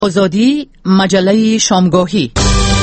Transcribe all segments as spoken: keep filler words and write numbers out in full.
آزادی مجله شامگاهی.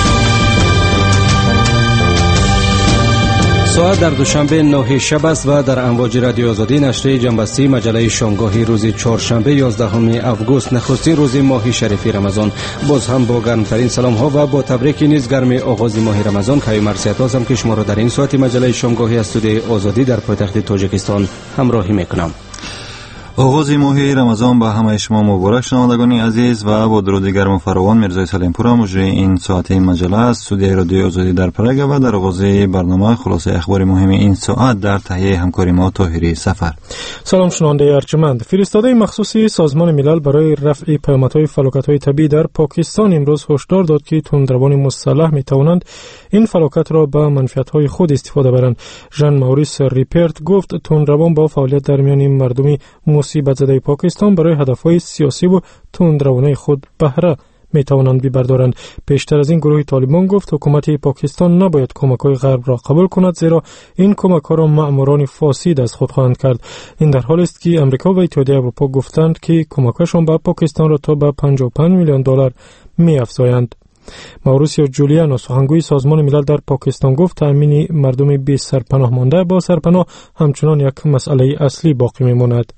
ساعت در دوشنبه نه شب است و در امواج رادیو آزادی نشر جنبسته مجله شامگاهی روز چهارشنبه یازدهم آگوست، نخستین روز ماه شریف رمضان. باز هم با گرمترین سلام ها و با تبریک نیز گرم آغاز ماه رمضان که مرسیت هستم که شما را در این ساعت مجله شامگاهی از استودیوی آزادی در پایتخت تاجیکستان همراهی میکنم. آغاز ماه رمضان با همه شما مبارک. شنوندگان عزیز و با درود گرم و فراوان، میرزای سلیمپور مجری این ساعت این مجله است. استودیوی رادیو آزادی در پرگ و در آغاز برنامه خلاصه اخبار مهم این ساعت در تهیه همکاری ما طاهری سفر. سلام شنونده ارجمند. فرستاده مخصوصی سازمان ملل برای رفع پیامدهای فلاکت‌های طبیعی در پاکستان امروز هشدار داد که تندروان مسلح میتوانند این فلاکت را به منفعت‌های خود استفاده برند. ژان موریس ریپرت گفت تندروان با فعالیت در میان مردمی مصیبت زده پاکستان برای هدفهای سیاسی و تندروانه خود بهره می توانند ببردارند. پیشتر از این گروه طالبان گفت حکومت پاکستان نباید کمک‌های غرب را قبول کند، زیرا این کمک‌ها را مأموران فاسد از خود خواهند کرد. این در حالی است که امریکا و اتحادیه اروپا گفتند که کمک‌هاشان به پاکستان را تا به پنجاه و پنج میلیون دلار می‌افزایند. ماوریسیو جولیانو سخنگوی سازمان ملل در پاکستان گفت تأمین مردم بی سرپناه مانده با سرپناه همچنان یک مسئله اصلی باقی می‌ماند.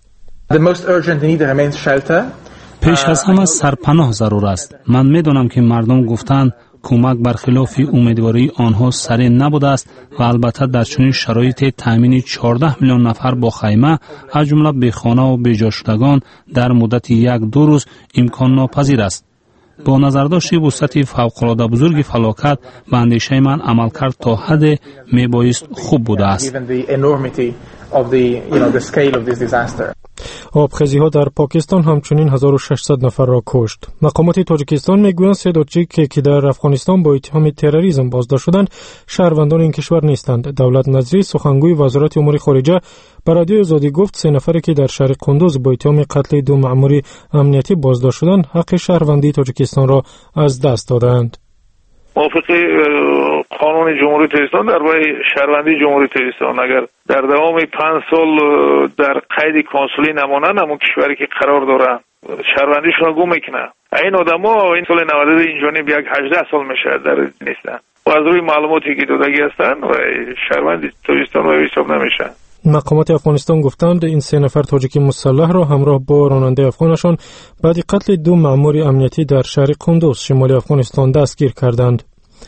پیش از همه سرپناه ضرور است. من می‌دانم که مردم گفتند کمک برخلاف امیدواری آنها سریع نبوده است و البته در چنین شرایط تأمین چهارده میلیون نفر با خیمه از جمله بیخانه و بیجا شدگان در مدت یک دو روز امکان ناپذیر است. با نظرداشت وسعت فوق‌العاده بزرگ فلاکت به اندیشه من عملکرد تا حد میبایست خوب بوده است. آبخیزی ها در پاکستان همچنین هزار و ششصد نفر را کشت. مقامات تاجیکستان میگویند سه تاجیک که در افغانستان با اتهام تروریسم بازداشت شدند شهروندان این کشور نیستند. دولت نظری سخنگوی وزارت امور خارجه به رادیو آزادی گفت سه نفری که در شهر قندوز با اتهام قتل دو مأمور امنیتی بازداشت شدند حق شهروندی تاجیکستان را از دست دادند. موافق قانون جمهوری تاجیکستان درباره شهروندی جمهوری تاجیکستان اگر در دوام پنج سال در قید کنسولی نمانند، همون کشوری که قرار دارن شهروندیشون رو گم میکنه. این آدما این سال نود اینجا نیم یک هجده سال میشه در نیستن و از روی معلوماتی که دادگی هستن و شهروندی تاجیکستان رو حساب نمیشن. مقامات افغانستان گفتند این سه نفر تاجیک مسلح را همراه با راننده افغانشان بعد قتل دو مأمور امنیتی در شهر قندوز شمال افغانستان دستگیر کردند.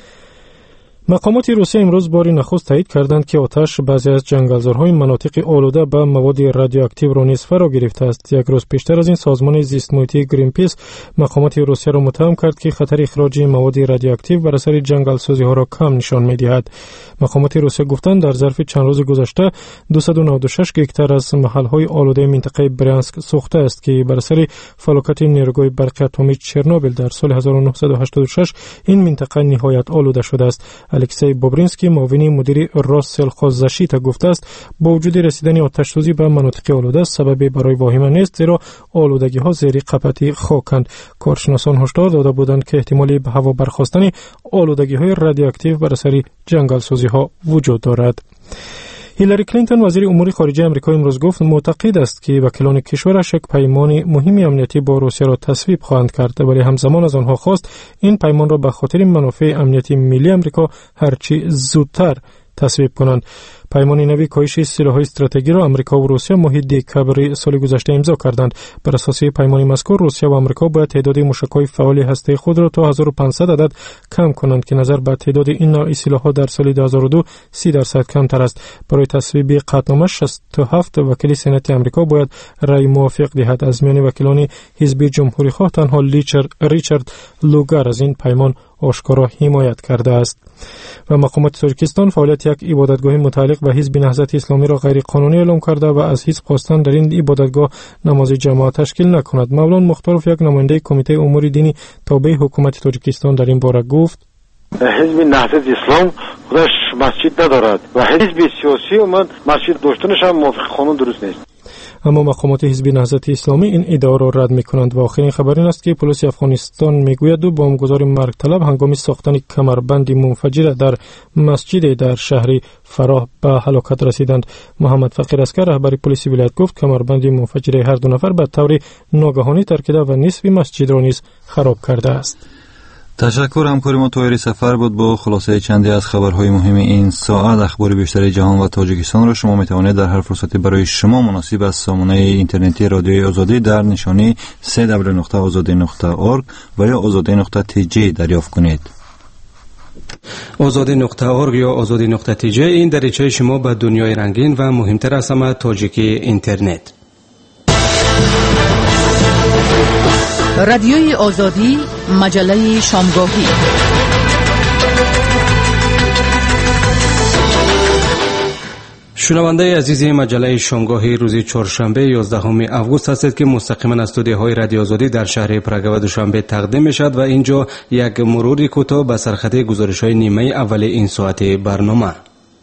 مقامات روسیه امروز باری نخست تایید کردند که آتش بعضی از جنگلزارهای مناطق آلوده به مواد رادیواکتیو را نیز فرا گرفته است. یک روز پیشتر از این سازمان زیست محیطی گرینپیس مقامات روسیه را متهم کرد که خطر اخراج مواد رادیواکتیو بر اثر جنگلسازی ها را کم نشان می‌دهد. مقامات روسیه گفتند در ظرف چند روز گذشته دویست و نود و شش هکتار از محل‌های آلوده منطقه برانسک سوخته است که بر اثر فلاکت نیروگاه برق اتمی چرنوبیل در سال هزار و نهصد و هشتاد و شش این منطقه نهایت آلوده شده است. الکسی بوبرینسکی معاون مدیر راستسل خازشیتا گفته است با وجود رسیدن آتش‌سوزی به مناطق آلوده سبب برای واهمه نیست، زیرا آلودگی‌ها زیر قپتی خاکند. کارشناسان هشدار داده بودند که احتمالی به هوا برخاستن آلودگی‌های رادیواکتیو بر اثر جنگل‌سازی‌ها وجود دارد. هیلاری کلینتون وزیر امور خارجه آمریکا امروز گفت معتقد است که وکیلان کشورش یک پیمان مهم امنیتی با روسیه را تصویب خواهند کرد، ولی همزمان از آنها خواست این پیمان را به خاطر منافع امنیتی ملی آمریکا هرچی زودتر تصویب کنند. پیمان نوی کاهش سلاح‌های استراتژیکی را آمریکا و روسیه ماه دکامبر سال گذشته امضا کردند. بر اساس پیمان مذکور روسیه و آمریکا باید تعداد موشک‌های فعال هسته خود را تا هزار و پانصد عدد کم کنند که نظر به تعداد این نوع سلاح‌ها در سال دو هزار و دو سی درصد کمتر است. برای تصویب قطعنامه شصت و هفت وکیل سنات آمریکا باید رأی موافق دهد. از میان وکیلان حزب جمهوری‌خواه تنها لیچر ریچارد لوگر از این پیمان آشکارا حمایت کرده است. و مقامات تاجیکستان فعالیت یک عبادتگاه متعلق به حزب نهضت اسلامی را غیر قانونی اعلام کرده و از حزب خواستند در این عبادتگاه نماز جماعت تشکیل نکند. مولانا مختاروف یک نماینده کمیته امور دینی تابع حکومت تاجیکستان در این باره گفت حزب نهضت اسلام خودش مسجد ندارد و حزب سیاسی اومد مسجد داشتنش هم موافق قانون درست نیست. اما مقامات حزب نهضت اسلامی این ادعا را رد می‌کنند. و آخرین خبر این است که پلیس افغانستان میگوید دو بمبگذار مرگ طلب هنگام ساختن کمربند منفجر در مسجد در شهر فراه به هلاکت رسیدند. محمد فقیر اسکر رهبر پلیس ولایت گفت کمربند منفجر هر دو نفر به طور ناگهانی ترکیده و نصف مسجد را نیز خراب کرده است. تشکر. همکاری ما طاهری سفر بود با خلاصه چندی از خبرهای مهم این ساعت. اخبار بیشتر جهان و تاجیکستان را شما میتوانید در هر فرصتی برای شما مناسب از سامانه اینترنتی رادیوی آزادی در نشانی سه دبلیو نقطه آزادی نقطه اورگ و یا آزادی نقطه تی جی دریافت کنید. آزادی نقطه اورگ یا آزادی نقطه تی جی این دریچه شما به دنیای رنگین و مهمتر از همه تاجیکی اینترنت. رادیوی آزادی، مجله شامگاهی. شنونده عزیز مجله شامگاهی روز چهارشنبه یازدهم اوگوست هستید که مستقیما از استودیوهای رادیو آزادی در شهر پراگ و دوشنبه تقدیم میشد و اینجا یک مرور کوتاه به سرخط گزارش‌های نیمه اول این ساعت برنامه.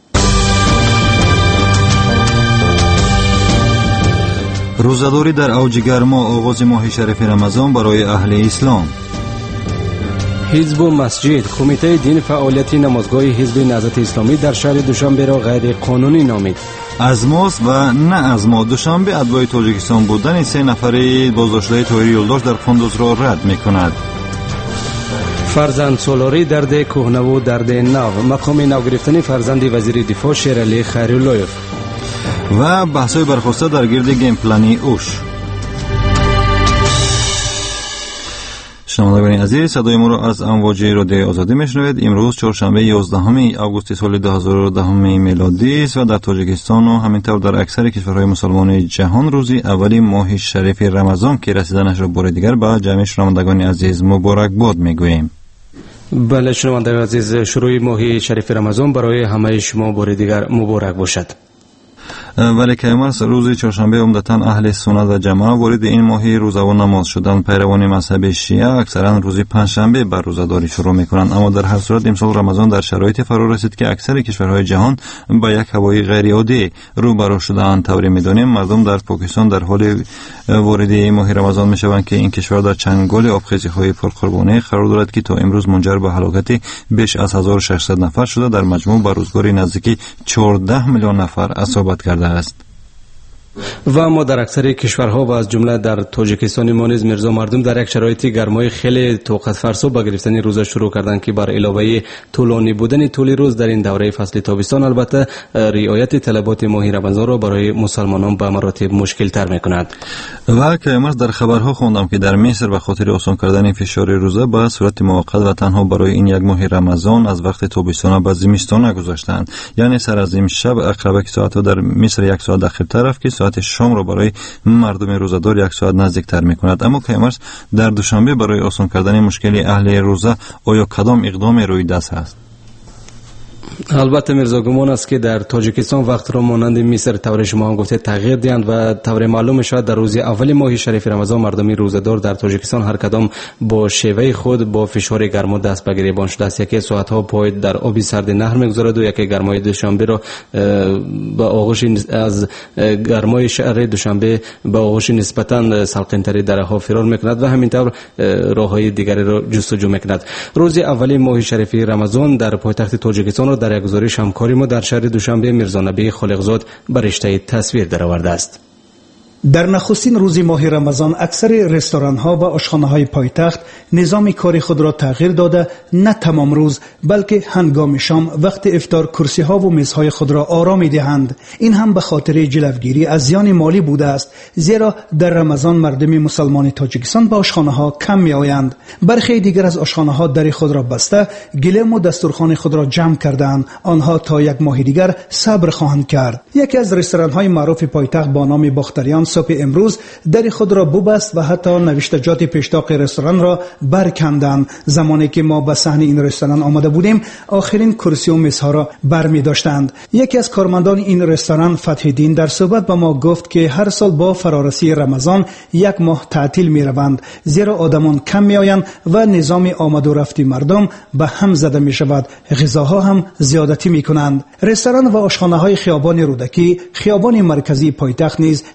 روزداری در اوج گرما، آغاز ماه شریف رمضان برای اهل اسلام. حزب و مسجد، کمیته دین فعالیت نمازگاه حزب نهضت اسلامی در شهر دوشنبه را غیر قانونی نامید. از ماست و نه از ما دوشنبه ادعای تاجیکستان بودن سه نفر بازداشته طاهری یولداش در قندوز را رد می‌کند. فرزند سالاری درد کهنه و درد نو، مقام نو گرفتن فرزند وزیر دفاع شیرعلی خیرالله‌یف و بحث‌های برخواسته در گرد گیم پلنی اوش. شنوندگان عزیز، صدای ما را از امواج رادیوی آزادی میشنوید. امروز چهارشنبه یازدهم اوگوست سال دو هزار و ده میلادی است و در تاجیکستان و همینطور در اکثر کشورهای مسلمان جهان روز اولی ماه شریف رمضان که رسیدنش را بار دیگر به جمعی شنوندگان عزیز مبارک باد میگوییم. بله شنوندگان عزیز، شروع ماه شریف رمضان برای همه شما بار دیگر مبارک باشد. ولی که امروز روز چهارشنبه عمدتاً اهل سنت و جماعت وارد این ماه روزه و نماز شدند. پیروان مذهب شیعه اکثرا روز پنجشنبه بر روزه‌داری شروع می‌کنند، اما در هر صورت امسال رمضان در شرایط فرا رسید که اکثر کشورهای جهان با یک هوای غیر عادی روبرو شدند. طوری می‌دانیم مردم در پاکستان در حال وارد ماه رمضان می‌شوند که این کشور در چنگال آبخیزی‌های پرقربانی قرار دارد که تا امروز منجر به هلاکت بیش از هزار و ششصد نفر شده، در مجموع به روزگاری نزدیک چهارده میلیون نفر اصابت کرده است. و ما در اکثر کشورها و از جمله در تاجیکستان ما نیز مرزا مردم در یک شرایط گرمای خیلی طاقت فرسا به گرفتن روزه شروع کردند که بر علاوه طولانی بودن طول روز در این دوره فصل تابستان البته رعایت طلبات ماه رمضان را برای مسلمانان به مراتب مشکل تر می‌کند. و که امروز در خبرها خواندم که در مصر به خاطر آسان کردن فشار روزه به صورت موقت و تنها برای این یک ماه رمضان از وقت تابستان به زمستان گذاشتند، یعنی سر از امشب اقرب ساعت در مصر یک ساعت اخرتر رفت که ساعت شام را برای مردم روزدار یک ساعت نزدیکتر می‌کند. اما که امروز در دوشنبه برای آسان کردن مشکل اهل روزه آیا کدام اقدام روی دست است؟ البته مرزا گمان است که در تاجیکستان وقت را مانند مصر طور شما هم گفته تغییر دهند و طور معلوم شد در روز اول ماه شریف رمضان مردم روزدار در تاجیکستان هر کدام با شیوه خود با فشار گرما دست به گریبان شده است. یکی ساعت ها پای در آبی سرد نهر میگذارد و یکی گرمای دوشنبه را با آغوش از گرمای شهر دوشنبه با آغوش نسبتاً سلقین‌تری درها فرار میکند و همینطور راههای دیگری را جستجو میکند. روز اول ماه شریف رمضان در پایتخت تاجیکستان را در یک گزارش همکاری ما در شهر دوشنبه مرزا نبی خالقزاد بر رشته تصویر درآورده است. در نخستین روز ماه رمضان اکثر رستوران‌ها و آشخانه‌های پایتخت نظام کاری خود را تغییر داده، نه تمام روز بلکه هنگام شام وقت افطار کرسی‌ها و میزهای خود را آرام می‌دهند. این هم به خاطر جلوگیری از زیان مالی بوده است، زیرا در رمضان مردم مسلمان تاجیکستان به آشخانه‌ها کم می‌آیند. برخی دیگر از آشخانه‌ها در خود را بسته، گلیم و دسترخوان خود را جمع کردند. آنها تا یک ماه دیگر صبر خواهند کرد. یکی از رستوران‌های معروف پایتخت با نام باختریان صبح امروز در خود را ببست و حتی نوشتجات پیشتاق رستوران را برکندند. زمانی که ما به صحن این رستوران آمده بودیم آخرین کرسی و میزها را برمی داشتند. یکی از کارمندان این رستوران فتح دین در صحبت با ما گفت که هر سال با فرارسی رمضان یک ماه تعطیل می روند، زیرا آدمان کم می آیند و نظام آمد و رفت مردم به هم زده می شود، غذاها هم زیادتی می کنند. رستوران و آشخانه های خیابان رودکی، خیابان مرکزی پایتخت نیز نظام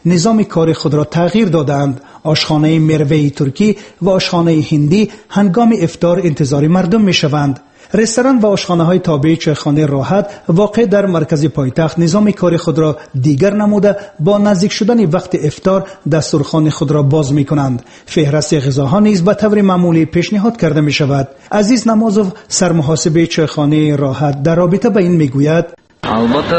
کار خود را تغییر دادند. آشخانه مروه ترکی و آشخانه هندی هنگام افطار انتظار مردم می شوند. رستوران و آشخانه های تابع چایخانه راحت واقع در مرکز پایتخت نظام کار خود را دیگر نموده با نزدیک شدن وقت افطار دسترخوان خود را باز می کنند. فهرست غذاها نیز به طور معمولی پیشنهاد کرده می شود. عزیز نمازوف سرمحاسب چایخانه راحت در رابطه با این می گوید: البته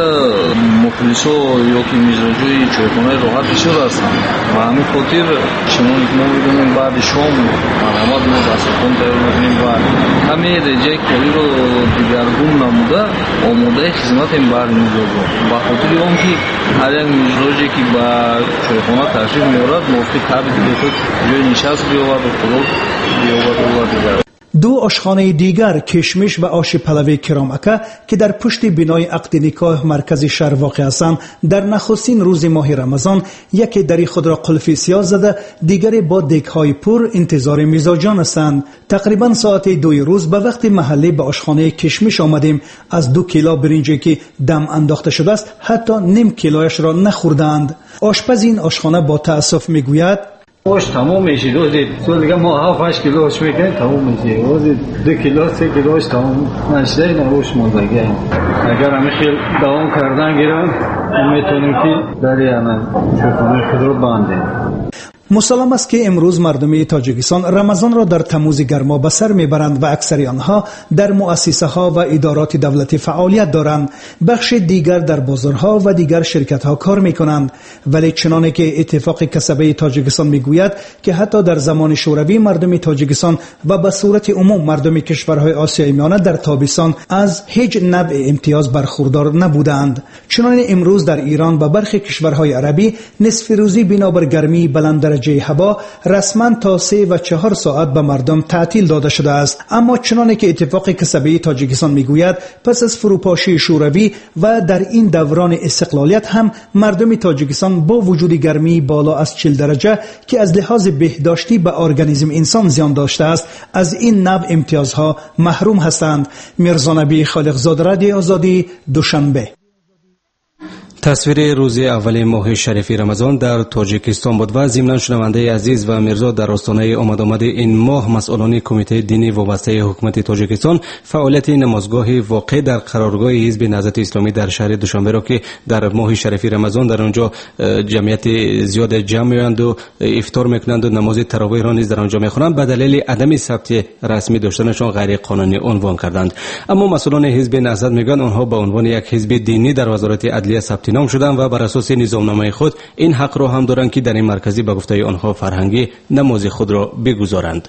مخلصو یا که میزراجوی چایخانه راحت بسیار هستند و همین خاطر چنانکه ما می‌دونیم بعد شام مرحمت ما دسترخوان تیار می‌کنیم و همین رجای کاری رو دیگرگون نموده آماده خدمت این بر می‌گذاریم. به خاطر آنکه هر یک میزراجی که به چایخانه تشریف می‌آورد مفتی تابع خود جای نشست بیاورد و خوراک بیاورد و دیگر. دو آشخانه دیگر کشمش و آش پلوی کرامکه که در پشت بنای عقد نکاح مرکز شهر واقع هستند در نخستین روز ماه رمضان یکی در خود را قلف سیاه زده دیگری با دک‌های پر انتظار میزاجان هستند. تقریبا ساعت دوی روز به وقت محلی به آشخانه کشمش آمدیم. از دو کیلو برنجی که دم انداخته شده است حتی نیم کیلویش را نخوردند. آشپز این آشخانه با تأسف میگوید: اوش تمام میشه روزی تو دیگه ما هفت هشت کیلو اوش میکنیم تمام میشه روزی دو کیلو سه کیلوش تمام نشده نه اوش موندگی اگر همه خیلی دوام کردن گیرم میتونیم که داری همه چوکانه خود رو باندیم. مسلم است که امروز مردم تاجیکستان رمضان را در تموز گرما به سر میبرند و اکثر آنها در مؤسسه ها و ادارات دولتی فعالیت دارند. بخش دیگر در بازارها و دیگر شرکت ها کار میکنند. ولی چنانه که اتفاق کسبه تاجیکستان میگوید که حتی در زمان شوروی مردم تاجیکستان و به صورت عموم مردم کشورهای آسیای میانه در تابستان از هیچ نوع امتیاز برخوردار نبودند. چنانه امروز در ایران و برخی کشورهای عربی نصف روزی بنابر گرمی بلند درجه هوا رسما تا سه و چهار ساعت به مردم تعطیل داده شده است. اما چنانه که اتفاق کسبه تاجیکستان میگوید پس از فروپاشی شوروی و در این دوران استقلالیت هم مردم تاجیکستان با وجود گرمی بالا از چهل درجه که از لحاظ بهداشتی به ارگانیسم انسان زیان داشته است از این نوع امتیازها محروم هستند. میرزا نبی خالقزاده، رادیو آزادی، دوشنبه. تصویر روز اول ماه شریف رمضان در تاجیکستان بود و ضمن شنونده عزیز و میرزا در آستانه آمد آمد این ماه مسئولان کمیته دینی وابسته حکومت تاجیکستان فعالیت نمازگاه واقع در قرارگاه حزب نهضت اسلامی در شهر دوشنبه را که در ماه شریف رمضان در آنجا جمعیت زیاد جمع می‌شوند و افطار می‌کنند و نماز تراویح را نیز در آنجا می‌خوانند به دلیل عدم ثبت رسمی داشتنشان غیر قانونی عنوان کردند. اما مسئولان حزب نهضت میگن آنها به عنوان یک حزب دینی در وزارت عدلیه ثبت نام شدند و بر اساس نظامنامه خود این حق را هم دارند که در این مرکزی به گفته آنها فرهنگی نماز خود را بگذارند.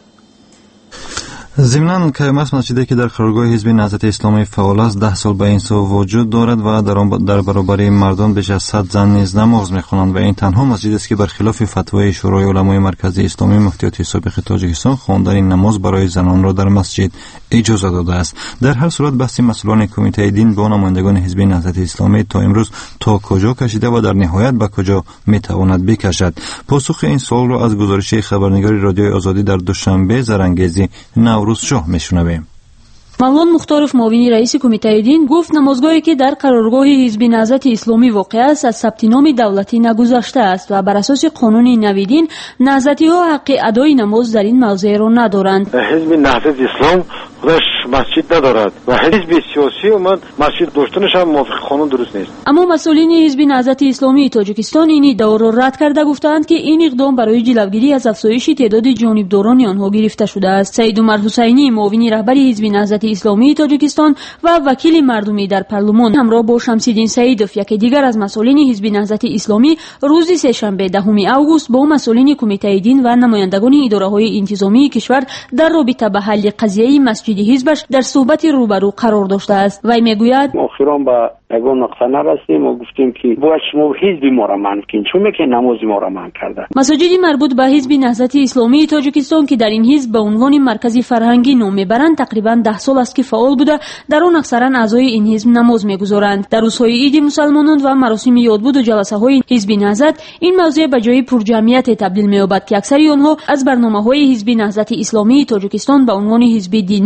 ضمناً کیمس مسجدی که در قرارگاه حزب نهضت اسلامی فعال است ده سال به این سو وجود دارد و در در برابر مردم بیش از صد زن نیز نماز می‌خوانند و این تنها مسجد است که برخلاف فتوای شورای علمای مرکزی اسلامی مفتیات سابق تاجیکستان خواندن نماز برای زنان را در مسجد اجازه داده است. در هر صورت بحث مسئولان کمیته دین با نمایندگان حزب نهضت اسلامی تا امروز تا کجا کشیده و در نهایت به کجا میتواند بکشد. پاسخ این سوال را از گزارش خبرنگار رادیوی آزادی در دوشنبه زرانگیزی نوروز شاه میشنویم. مولان مختارов معاون رئیس کمیته دین گفت نمازگاهی که در قرارگاه حزب نهضت اسلامی واقع است از ثبت نام دولتی نگذشته است و بر اساس قانون نوی دین نهضتی ها حق ادای نماز در این موضع را ندارند. حزب نهضت اسلام خودش مسجد ندارد و حزب سیاسی اومد مسجد داشتنش هم موافق قانون درست نیست. اما مسئولین حزب نهضت اسلامی تاجیکستان این ادعا را رد کرده گفتند که این اقدام برای جلوگیری از افزایش تعداد جانبداران آنها گرفته شده است. سید عمر حسینی معاون رهبری حزب نهضت اسلامی تاجیکستان و وکیل مردمی در پارلمان همراه با شمس‌الدین سعیدوف یکی دیگر از مسئولین حزب نهضت اسلامی روز سه‌شنبه دهم آگوست با مسئولین کمیته دین و نمایندگان اداره‌های انتظامی کشور در رابطه به حل قضیه مسجد حزبش در صحبت روبرو قرار داشته است. وی میگوید اخیرا با یگان نقطه نرسیدیم و گفتیم که باید شما حزب ما را منع کنید چون که نماز ما را منع کرده. مساجد مربوط به حزب نهضت اسلامی تاجیکستان که در این حزب به عنوان مرکزی فرهنگی نام میبرند تقریبا ده سال است که فعال بوده در آن اکثرا اعضای این حزب نماز میگذارند. در روزهای عید مسلمانان و مراسم یادبود و جلسه های حزب نهضت این موضوع به جای پرجمعیت تبدیل می‌یابد که اکثر آنها از برنامه‌های حزب نهضت اسلامی تاجیکستان به عنوان حزب دینی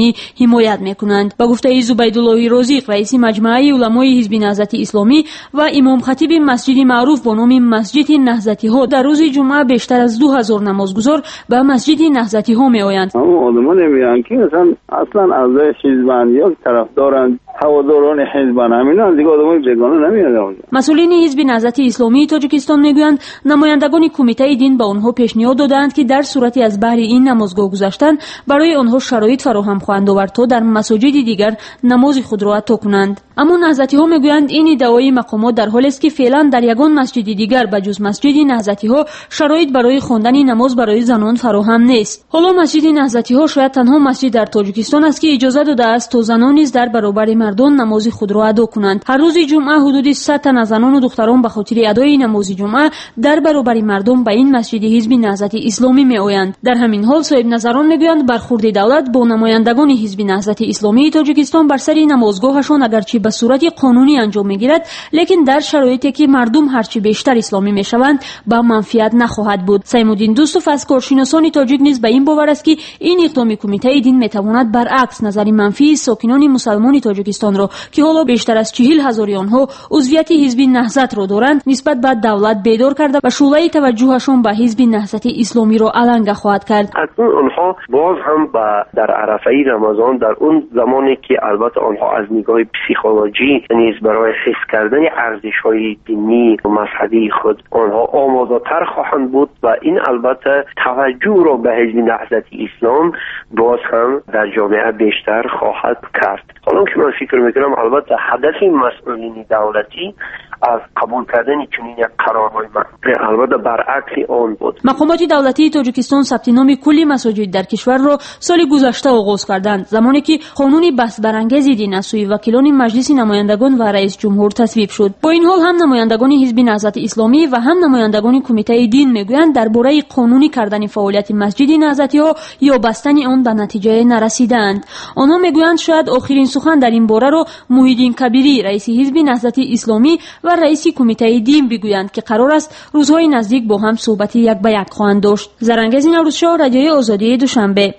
اسلامی حمایت میکنند. با گفته زبیدالله رازق رئیس مجمع علمای حزب نهضت اسلامی و امام خطیب مسجد معروف با نام مسجد نهضتی ها، در روز جمعه بیشتر از دو هزار نمازگزار به مسجد نهضتی ها می آیند. اما آدمان میان که اصلا اصلا اعضای حزبند یا طرفداران هواداران حزبند همینا دیگه آدمای بیگانه نمیاد. مسئولین حزب نهضت اسلامی تاجیکستان میگویند نمایندگان کمیته دین با آنها پیشنهاد دادند که در صورتی از بهر این نمازگاه گذشتن برای آنها شرایط فراهم خواهند آورد تا در مساجد دیگر نماز خود را ادا کنند. اما نهضتی ها میگویند این ادعای مقامات در حالی است که فعلا در یگان مسجد دیگر بجز مسجد نهضتی ها شرایط برای خواندن نماز برای زنان فراهم نیست. حالا مسجد نهضتی ها شاید تنها مسجد در تاجیکستان است که اجازه داده است تا زنان نیز در برابر مردان نماز خود را ادا کنند. هر روز جمعه حدود صد تن از زنان و دختران به خاطر ادای نماز جمعه در برابر مردم به این مسجد حزب نهضت اسلامی می آیند. در همین حال صاحب نظران میگویند برخورد دولت با نمایندگان حزب نهضت اسلامی تاجیکستان بر سر نمازگاهشان اگرچه به صورت قانونی انجام میگیرد، لیکن در شرایطی که مردم هرچی بیشتر اسلامی میشوند با منفعت نخواهد بود. سیمودین دوستوف از کارشناسان تاجیک نیز به این باور است که این اقدام کمیته دین میتواند برعکس نظر منفی ساکنان مسلمان تاجیکستان را که حالا بیشتر از چهل هزار آنها عضویت حزب نهضت را دارند نسبت به دولت بیدار کرده و شعله توجهشان به حزب نهضت اسلامی را علنگ خواهد کرد. اکنون آنها باز هم با در عرفه رمضان در اون زمانی که البته آنها از نگاه پسیکولوژی نیز برای حفظ کردن ارزش‌های دینی و مذهبی خود آنها آماده‌تر خواهند بود و این البته توجه را به حزب نهضت اسلام باز هم در جامعه بیشتر خواهد کرد. حالا که من فکر میکنم البته هدف مسئولین دولتی از قبول کردن چنین یک قرارهای البته برعکس آن بود. مقامات دولتی تاجیکستان ثبت نام کلی مساجد در کشور را سال گذشته آغاز کردند، زمانی که قانون بحث برانگیز دین از سوی وکیلان مجلس نمایندگان و رئیس جمهور تصویب شد. با این حال هم نمایندگان حزب نهضت اسلامی و هم نمایندگان کمیته دین میگویند درباره قانونی کردن فعالیت مسجد نهضتی ها یا بستن آن به نتیجه نرسیدند. آنها میگویند شاید آخرین سخن در این باره را محیدین کبیری رئیس حزب نهضت اسلامی و رئیس کمیته دین بگویند که قرار است روزهای نزدیک با هم صحبت یک به یک خواهند داشت. زرنگز نوروزشاه، رادیوی آزادی، دوشنبه.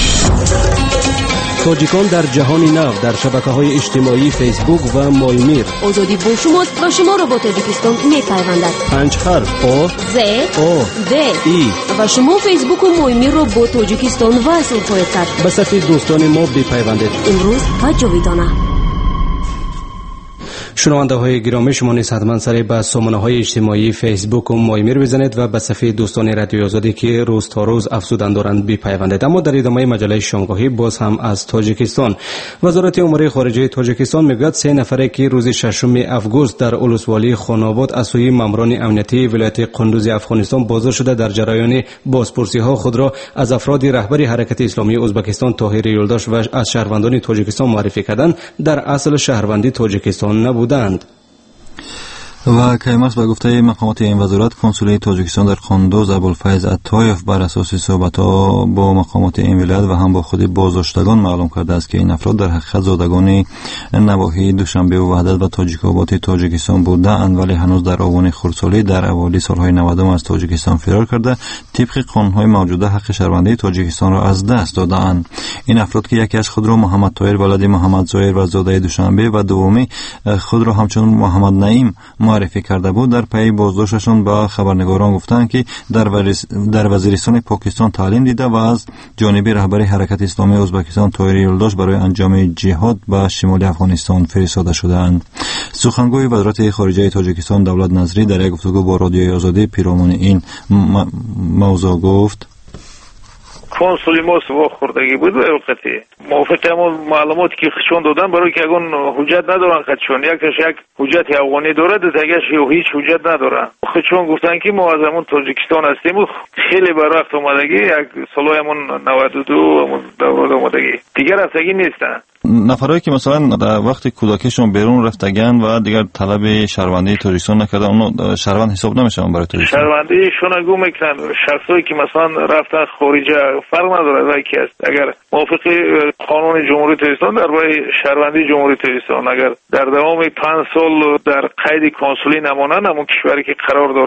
تاجیکان در جهان نو در شبکه‌های اجتماعی فیسبوک و مایمیر. آزادی با شماست و شما را با تاجیکستان می‌پیوندد. پنج حرف آ ز آ د ای و شما فیسبوک و مایمیر را با تاجیکستان وصل خواهید کرد. به صفحه دوستان ما بپیوندید. امروز و جاویدانه. شنونده های گرامی، شما نیز حتما سری به سامانه های اجتماعی فیسبوک و مایمیر بزنید و به صفحه دوستان رادیو آزادی که روز تا روز افزودن دارند بپیوندید. اما در ادامه مجله شامگاهی باز هم از تاجیکستان. وزارت امور خارجه تاجیکستان میگوید سه نفره که روز ششم آگوست در ولسوالی خاناباد از سوی ماموران امنیتی ولایت قندوز افغانستان بازداشت شده در جریان بازپرسی ها خود را از افراد رهبر حرکت اسلامی ازبکستان طاهر یولداش و از شهروندان تاجیکستان معرفی کردند، در اصل شهروندی تاجیکستان نبودند. و کیماس به گفته مقامات این وزارت، کنسولی تاجیکستان در قندوز ابوالفیض عطایف بر اساس صحبت‌ها با مقامات این ولایت و هم با خود بازداشتگان معلوم کرده است که این افراد در حقیقت زادگان نواحی دوشنبه و وحدت و تاجیک‌آباد تاجیکستان بودند، ولی هنوز در آبان خردسالی در اوایل سالهای نود از تاجیکستان فرار کرده طبق قانون‌های موجوده حق شهروندی تاجیکستان را از دست دادند. این افراد که یکی از خود را محمد طاهر ولد محمد ظاهر و زاده دوشنبه و دومی خود را همچون محمد نعیم معرفی کرده بود، در پی بازداشتشان به خبرنگاران گفتند که در, در وزیرستان پاکستان تعلیم دیده و از جانب رهبر حرکت اسلامی ازبکستان طاهر یولداش برای انجام جهاد به شمال افغانستان فرستاده شدند. سخنگوی وزارت خارجه تاجیکستان دولت نظری در یک گفتگو با رادیوی آزادی پیرامون این موضوع گفت: کنسولی ما سوا خوردگی بود و القتی موافق همون معلوماتی که خشون دادن برای که اگون حجت ندارن خدشون یکش یک حجت افغانی داره دیگه‌اش هیچ حجت نداره. خدشون گفتن که ما از همون تاجیکستان هستیم و خیلی بر وقت اومدگی یک سالای همون نود و دو همون دوران اومدگی دیگر رفتگی نیستن. نفرایی که مثلا در وقت کودکیشون بیرون رفتگن و دیگر طلب شهروندی تاجیکستان نکردن، اونو شهروند حساب نمیشن برای تاجیکستان. شهروندیشون گو میکنن. شخصایی که مثلا رفتن خارج فرق نداره یکی است. اگر موافق قانون جمهوری تاجیکستان درباره شهروندی جمهوری تاجیکستان اگر در دوام پنج سال در قید کنسولی نمانند، همون کشوری که قرار داره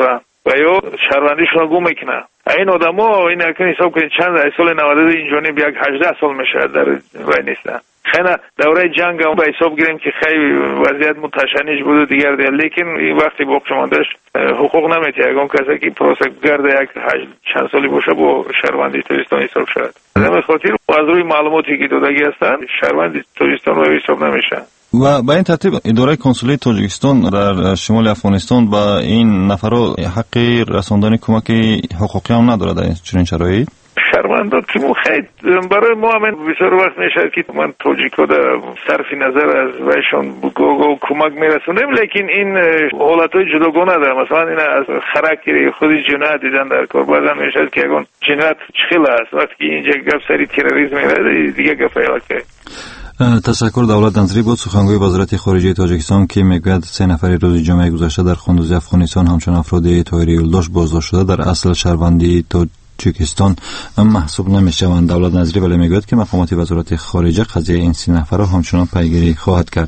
و یا شهروندیشون رو گم میکنه. این آدما این اکنون حساب کنید چند از سال نود و دو اینجوری یک هجده سال میشه در وای نیستن. خیلی دوره جنگ هم به حساب گیریم که خیلی وضعیت متشنج بود و دیگر دیگر، لیکن این وقتی باقی ماندهش حقوق نمیده. اگه کسی که پروسه گرده یک چند سالی باشه با شهروندی توریستان حساب شد. همین خاطر از روی معلوماتی که دادگی هستن شهروندی توریستان رو حساب نمیشه. و با این ترتیب اداره کنسولی تاجیکستان در شمال افغانستان با این نفرها حق رساندن کمک حقوقی هم نداره در چنین شرایط؟ شرمنده که مو خیلی برای ما همین بسیار وقت میشه که من توجیکو در صرف نظر از ویشون بگو کمک میرسونیم، لیکن این حالتهای جداگانه داره. مثلا این از خرکی خودی جنایت دیدن در کار بعدا میشه که اگه جنایت چخیل است وقتی که اینجا گپ سری تروریسم میره دیگه گپ ایلاکه. تشکر. دولت نظری بود، سخنگوی وزارت خارجه تاجیکستان که میگوید سه نفر روز جمعه گذشته در خاندوز افغانستان همچون افراد طاهری یلداش بازداشت شده در اصل شهروندی تاجیکستان محسوب نمیشوند. دولت نظری ولی میگوید که مقامات وزارت خارجه قضیه این سه نفر را همچنان پیگیری خواهد کرد.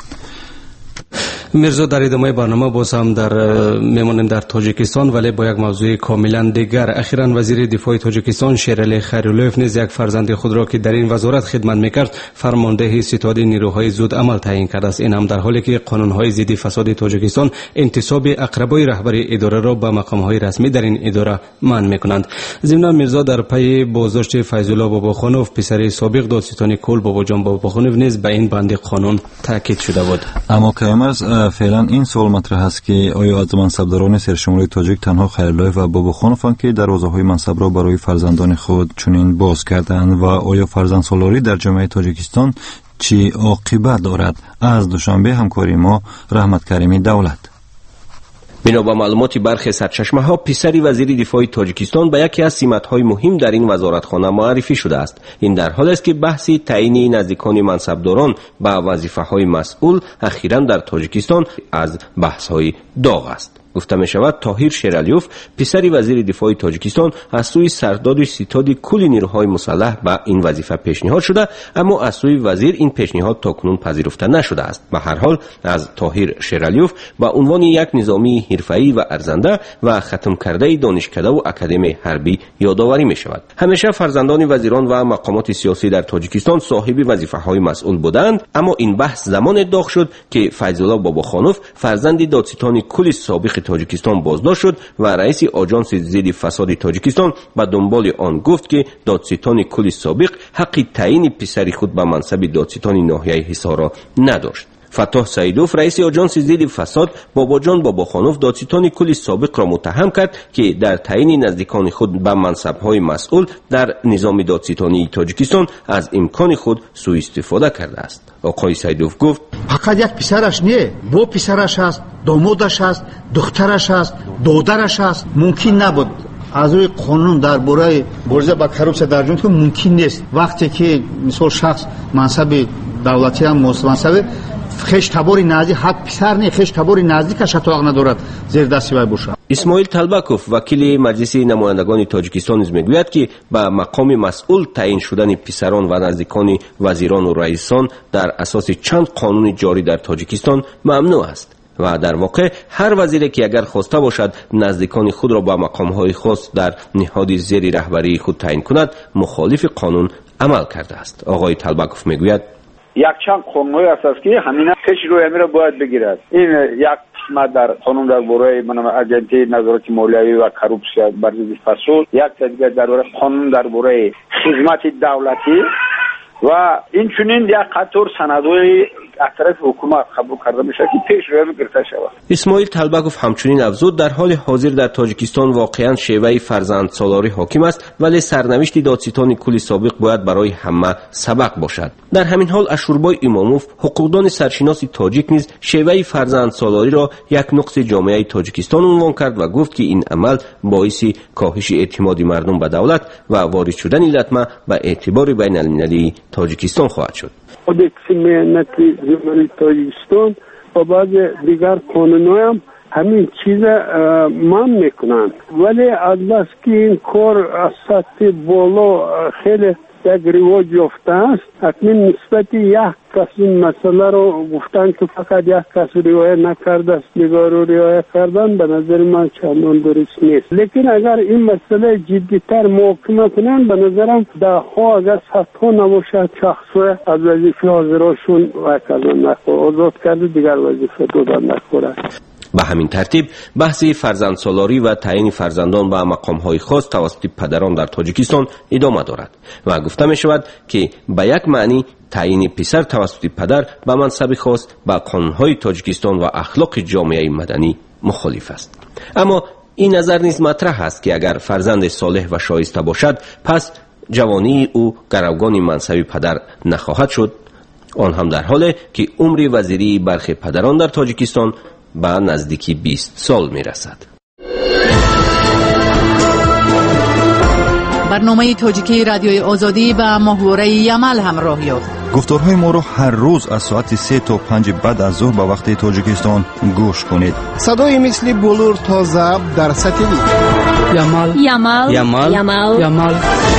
میرزا در ادامه برنامه باز هم در میمانیم در تاجیکستان ولی با یک موضوع کاملا دیگر. اخیراً وزیر دفاع تاجیکستان شیرعلی خیرالویف نیز یک فرزند خود را که در این وزارت خدمت میکرد فرمانده ستاد نیروهای زود عمل تعیین کرده است. این هم در حالی که قانونهای ضد فساد تاجیکستان انتصاب اقربای رهبری اداره را به مقامهای رسمی در این اداره منع میکنند. ضمن میرزا در پی بازداشت فیض‌الله باباخانوف پسر سابق دادستان کل باباجان باباخانوف نیز به این بند قانون تاکید شده بود. اما کیامرز فعلا این سوال مطرح است که آیا از منصبداران سرشماری تاجیک تنها خیرالویف و باباخانوفند که دروازه‌های منصب را برای فرزندان خود چنین باز کردند و آیا فرزندسالاری در جامعه تاجیکستان چی عاقبت دارد؟ از دوشنبه همکاری ما رحمت کریمی دولت. بنا به معلومات برخی سرچشمه‌ها پسری وزیر دفاع تاجیکستان به یکی از سمت‌های مهم در این وزارتخانه معرفی شده است. این در حالی است که بحث تعیین نزدیکان منصبداران به وظیفه‌های مسئول اخیراً در تاجیکستان از بحث‌های داغ است. گفته می شود طاهر شیرعلیوف پسری وزیر دفاع تاجیکستان از سوی سردار ستاد کل نیروهای مسلح به این وظیفه پیشنهاد شده، اما از سوی وزیر این پیشنهاد تاکنون پذیرفته نشده است. به هر حال از طاهر شیرعلیوف به عنوان یک نظامی حرفه‌ای و ارزنده و ختم کرده دانشکده و اکادمی حربی یادآوری می شود. همیشه فرزندان وزیران و مقامات سیاسی در تاجیکستان صاحب وظیفه‌های مسئول بودند، اما این بحث زمان داغ شد که فیض‌الله باباخانوف فرزند دادستان کل سابق تاجیکستان بازداشت شد و رئیس آژانس ضد فساد تاجیکستان به دنبال آن گفت که دادستان کل سابق حق تعیین پسر خود به منصب دادستان ناحیه حصار را نداشت. فتح سعیدوف رئیس آژانس ضد فساد باباجان باباخانوف دادستان کل سابق را متهم کرد که در تعیین نزدیکان خود به منصب‌های مسئول در نظام دادستانی تاجیکستان از امکان خود سوء استفاده کرده است. آقای سعیدوف گفت فقط یک پسرش نه، با پسرش است، دامادش است، دخترش است، دادرش است. ممکن نبود از روی قانون درباره بازی با کروپسیا در جون که ممکن نیست وقتی که مثلا شخص منصب دولتی هم منصب خش تباری نزدیک حق پسر نه خش تباری نزدیکش حتی ندارد زیر دستی وی باشه. اسماعیل طلبکوف وکیل مجلس نمایندگان تاجیکستان نیز میگوید که به مقام مسئول تعیین شدن پسران و نزدیکان وزیران و رئیسان در اساس چند قانون جاری در تاجیکستان ممنوع است و در واقع هر وزیری که اگر خواسته باشد نزدیکان خود را به مقام‌های خاص در نهاد زیر رهبری خود تعیین کند مخالف قانون عمل کرده است. آقای طلبکوف میگوید یک چند قانونی است که همینا پیش روی امیر باید بگیرد. این یک قسمت در قانون درباره منم اجنتی نظارت مالیوی و کروپسیا بر ضد فساد، یک دیگر درباره قانون درباره خدمت دولتی و این چنین یک قطور سندهای از طرف حکومت قبول کرده میشه که پیش روی گرفته شود. اسماعیل طلبکوف همچنین افزود در حال حاضر در تاجیکستان واقعا شیوه فرزندسالاری حاکم است، ولی سرنوشت دادستان کل سابق باید برای همه سبق باشد. در همین حال اشوربای اماموف حقوقدان سرشناس تاجیک نیز شیوه فرزندسالاری را یک نقص جامعه تاجیکستان عنوان کرد و گفت که این عمل باعث کاهش اعتماد مردم به دولت و وارد شدن لطمه به اعتبار بین المللی تاجیکستان خواهد شد. کودکس مهنت جمهوری تاجیکستان و بعض دیگر قانون‌ها هم همین چیز من میکنند، ولی از بس که این کار از سطح بالا خیلی یک رواج یافته است. اکنون نسبت یک کس این مسئله رو گفتن که فقط یک کس رعایت نکرده است دیگر رو رعایت کردن، به نظر من چندان درست نیست. لیکن اگر این مسئله جدیتر محاکمه کنن، به نظرم ده ها اگر صدها نباشد شخص از وظیفه حاضراشون وکردن نخوره، آزاد کرده دیگر وظیفه دادن نخوره. به همین ترتیب بحث فرزندسالاری و تعیین فرزندان به مقام‌های خاص توسط پدران در تاجیکستان ادامه دارد و گفته می شود که به یک معنی تعیین پسر توسط پدر به منصب خاص با قانون‌های تاجیکستان و اخلاق جامعه مدنی مخالف است. اما این نظر نیز مطرح است که اگر فرزند صالح و شایسته باشد، پس جوانی او گروگان منصب پدر نخواهد شد، آن هم در حالی که عمر وزیری برخی پدران در تاجیکستان به نزدیکی بیست سال می رسد. برنامه تاجیکی رادیوی آزادی با محوره یمل همراه یافت. گفتارهای ما رو هر روز از ساعت سه تا پنج بعد از ظهر به وقت تاجیکستان گوش کنید. صدای مثل بلور تا ضبط در سطحی یمل یمل یمل یمل یمل.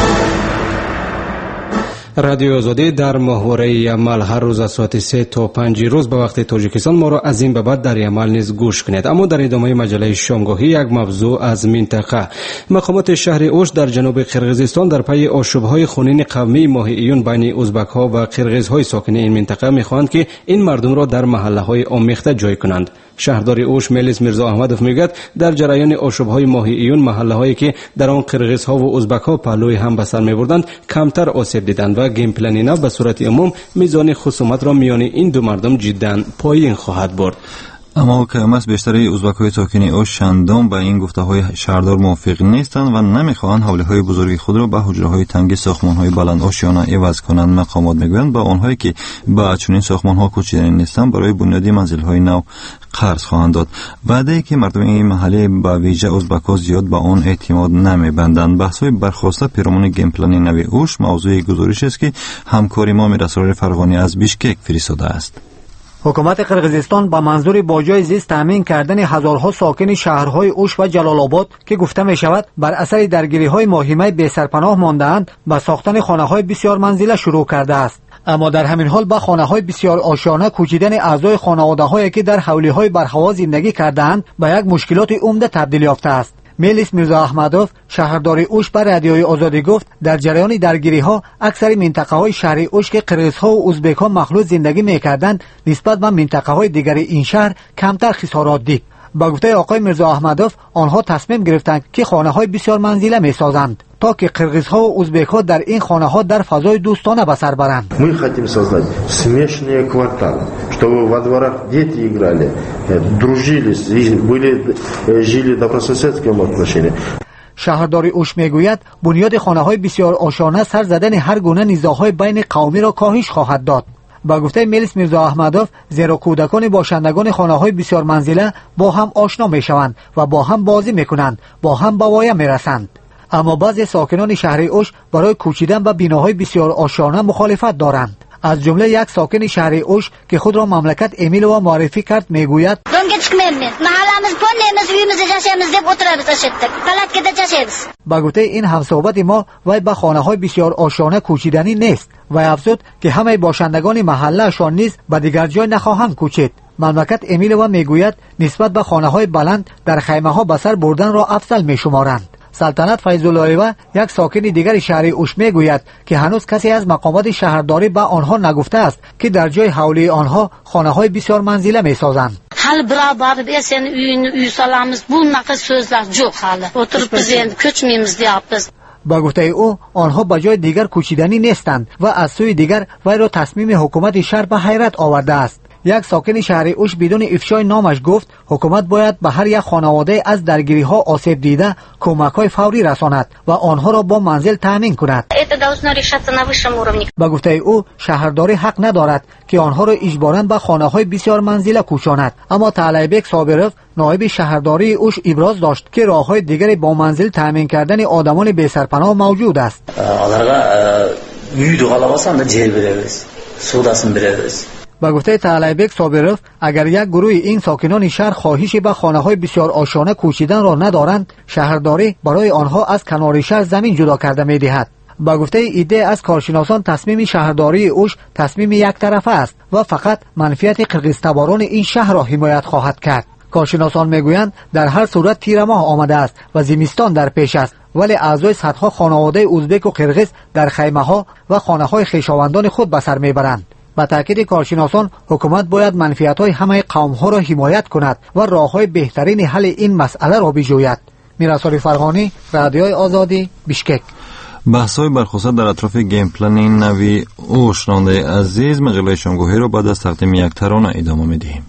رادیو آزادی در محوره یمل هر روز از ساعت سه تا پنج روز به وقت تاجیکستان ما را از این به بعد در یمل نیز گوش کنید. اما در ادامه مجله شامگاهی یک موضوع از منطقه. مقامات شهر اوش در جنوب قرقیزستان در پی آشوب‌های خونین قومی ماه ایون بین ازبک‌ها و قرقیزهای ساکن این منطقه می‌خواهند که این مردم را در محله‌های آمیخته جای کنند. شهردار اوش ملیس میرزا احمدوف میگوید در جریان آشوب‌های ماه ایون محله‌هایی که در آن قرقیزها و ازبک‌ها پهلوی هم به سر می‌بردند کمتر آسیب دیدند و گیم پلن نو به صورت عموم میزان خصومت را میان این دو مردم جداً پایین خواهد برد. اما که امس بیشتری ازبک‌های ساکن اوش چندان با این گفته‌های شهردار موافق نیستند و نمی‌خواهند حولی‌های بزرگ خود را به حجره‌های تنگ ساختمان‌های بلند آشیانه عوض کنند. مقامات می‌گویند با آنهایی که با چنین ساختمان‌ها کوچیدنی نیستند برای بنیادی منزل‌های نو قرض خواهند داد. بعدی که مردم این محله با ویژه ازبک‌ها زیاد به آن اعتماد نمی‌بندند. بحث‌های برخواسته پیرامون گیم پلن نو اوش موضوع گزارش است که همکاری ما میرسرار فرغانی از بیشکک فرستاده است. حکومت قرقیزستان با منظور با جای زیست تامین کردن هزارها ساکن شهرهای اوش و جلال آباد که گفته می شود بر اثر درگیری‌های ماهیمه بی سرپناه مانده‌اند به ساختن خانه‌های بسیار منزله شروع کرده است. اما در همین حال با خانه‌های بسیار آشیانه کوچیدن اعضای خانواده‌هایی که در حولی‌های برهوا زندگی کرده‌اند به یک مشکلات عمده تبدیل یافته است. ملیس میرزا احمدوف شهردار اوش بر رادیوی آزادی گفت در جریان درگیری ها اکثر منطقه های شهر اوش که قرقیزها و ازبک ها مخلوط زندگی میکردند نسبت به منطقه های دیگر این شهر کمتر خسارات دید. با گفته آقای میرزا احمدوف آنها تصمیم گرفتند که خانه های بسیار منزله میسازند تا که قرقیزها و ازبک ها در این خانه ها در فضای دوستانه به سر برند. Мы хотим создать смешанные кварталы, чтобы во дворах дети играли, дружили, были, жили в добрососедском отношении. شهردار اوش میگوید بنیاد خانه های بسیار آشیانه سر زدن هر گونه نزاع‌های بین قومی را کاهش خواهد داد. با گفته ملیس میرزا احمدوف زیرا کودکان باشندگان خانه‌های بسیار منزله با هم آشنا میشوند و با هم بازی میکنند، با هم به وایه میرسند. اما بعضی ساکنان شهر اوش برای کوچیدن به بناهای بسیار آشیانه مخالفت دارند. از جمله یک ساکن شهر اوش که خود را مملکت امیل و معرفی کرد میگوید با گفته این همصحبت ما وی به خانه های بسیار آشیانه کوچیدنی نیست و افزود که همه باشندگان محله شان نیز به دیگر جای نخواهند کوچید. مملکت امیل و میگوید نسبت به خانه های بلند در خیمه ها به سر بردن را افضل میشمارند. سلطنت فیض‌اللهی یک ساکن دیگر شهر اوش میگوید که هنوز کسی از مقامات شهرداری به آنها نگفته است که در جای حولی آنها خانه‌های بسیار منزله میسازند. Hal beraber esen üyünü üy salamız bunnaqa sözler yo'q hali. Oturup biz endi ko'chmaymiz deyapmiz. با گفته او آنها به جای دیگر کوچیدنی نیستند و از سوی دیگر وی را تصمیم حکومت شهر به حیرت آورده است. یک ساکن شهر اوش بدون افشای نامش گفت حکومت باید به هر یک خانواده از درگیری ها آسیب دیده کمک های فوری رساند و آنها را با منزل تامین کند. با گفته او شهرداری حق ندارد که آنها را اجباراً به خانه های بسیار منزله کوچاند. اما تعالیبک صابرов نایب شهرداری اوش ابراز داشت که راه های دیگری با منزل تامین کردن آدمان بی سرپناه موجود است. آنها uydu qalamasan da jel bereriz. Sudasını bereriz. با گفته تعالیبک صابرов اگر یک گروه این ساکنان شهر خواهشی به خانه‌های بسیار آشیانه کوچیدن را ندارند شهرداری برای آنها از کنار شهر زمین جدا کرده می‌دهد. با گفته ایده از کارشناسان تصمیم شهرداری اوش تصمیم یک طرفه است و فقط منفیت قرقیزتباران این شهر را حمایت خواهد کرد. کارشناسان میگویند در هر صورت تیر ماه آمده است و زمستان در پیش است، ولی اعضای صدها خانواده ازبک و قرقیز در خیمه ها و خانه های خویشاوندان خود به سر میبرند. با تاکید کارشناسان حکومت باید منفیت های همه قوم ها را حمایت کند و راه های بهترین حل این مسئله را بجوید. میرسالی فرغانی، رادیوی آزادی، بیشکک. بحث‌های برخاست در اطراف گیم پلن نوی اوش راننده عزیز، مجله شنگوهی را بعد از تقدیم یک ترانه ادامه می‌دهیم.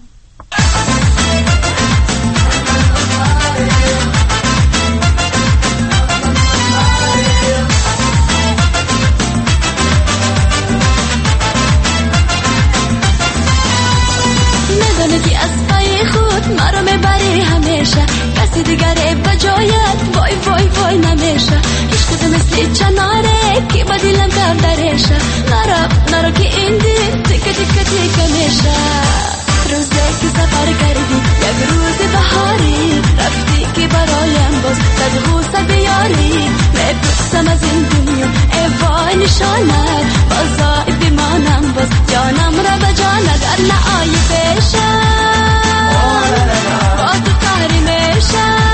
دیگره بجایت وای وای وای نمیشه عشق تو مثل چناره که با دلم کردرشه نرا نرا که این دل تیکه تیکه تیکه میشه روزه که سفر کردی یک روز بهاری رفتی که برایم باز صد غوصه بیاری میپرسم از این دنیا ای وای نشانت بازای بیمانم باز جانم را به جانت گر نعایی پیشم با تو قهری میشم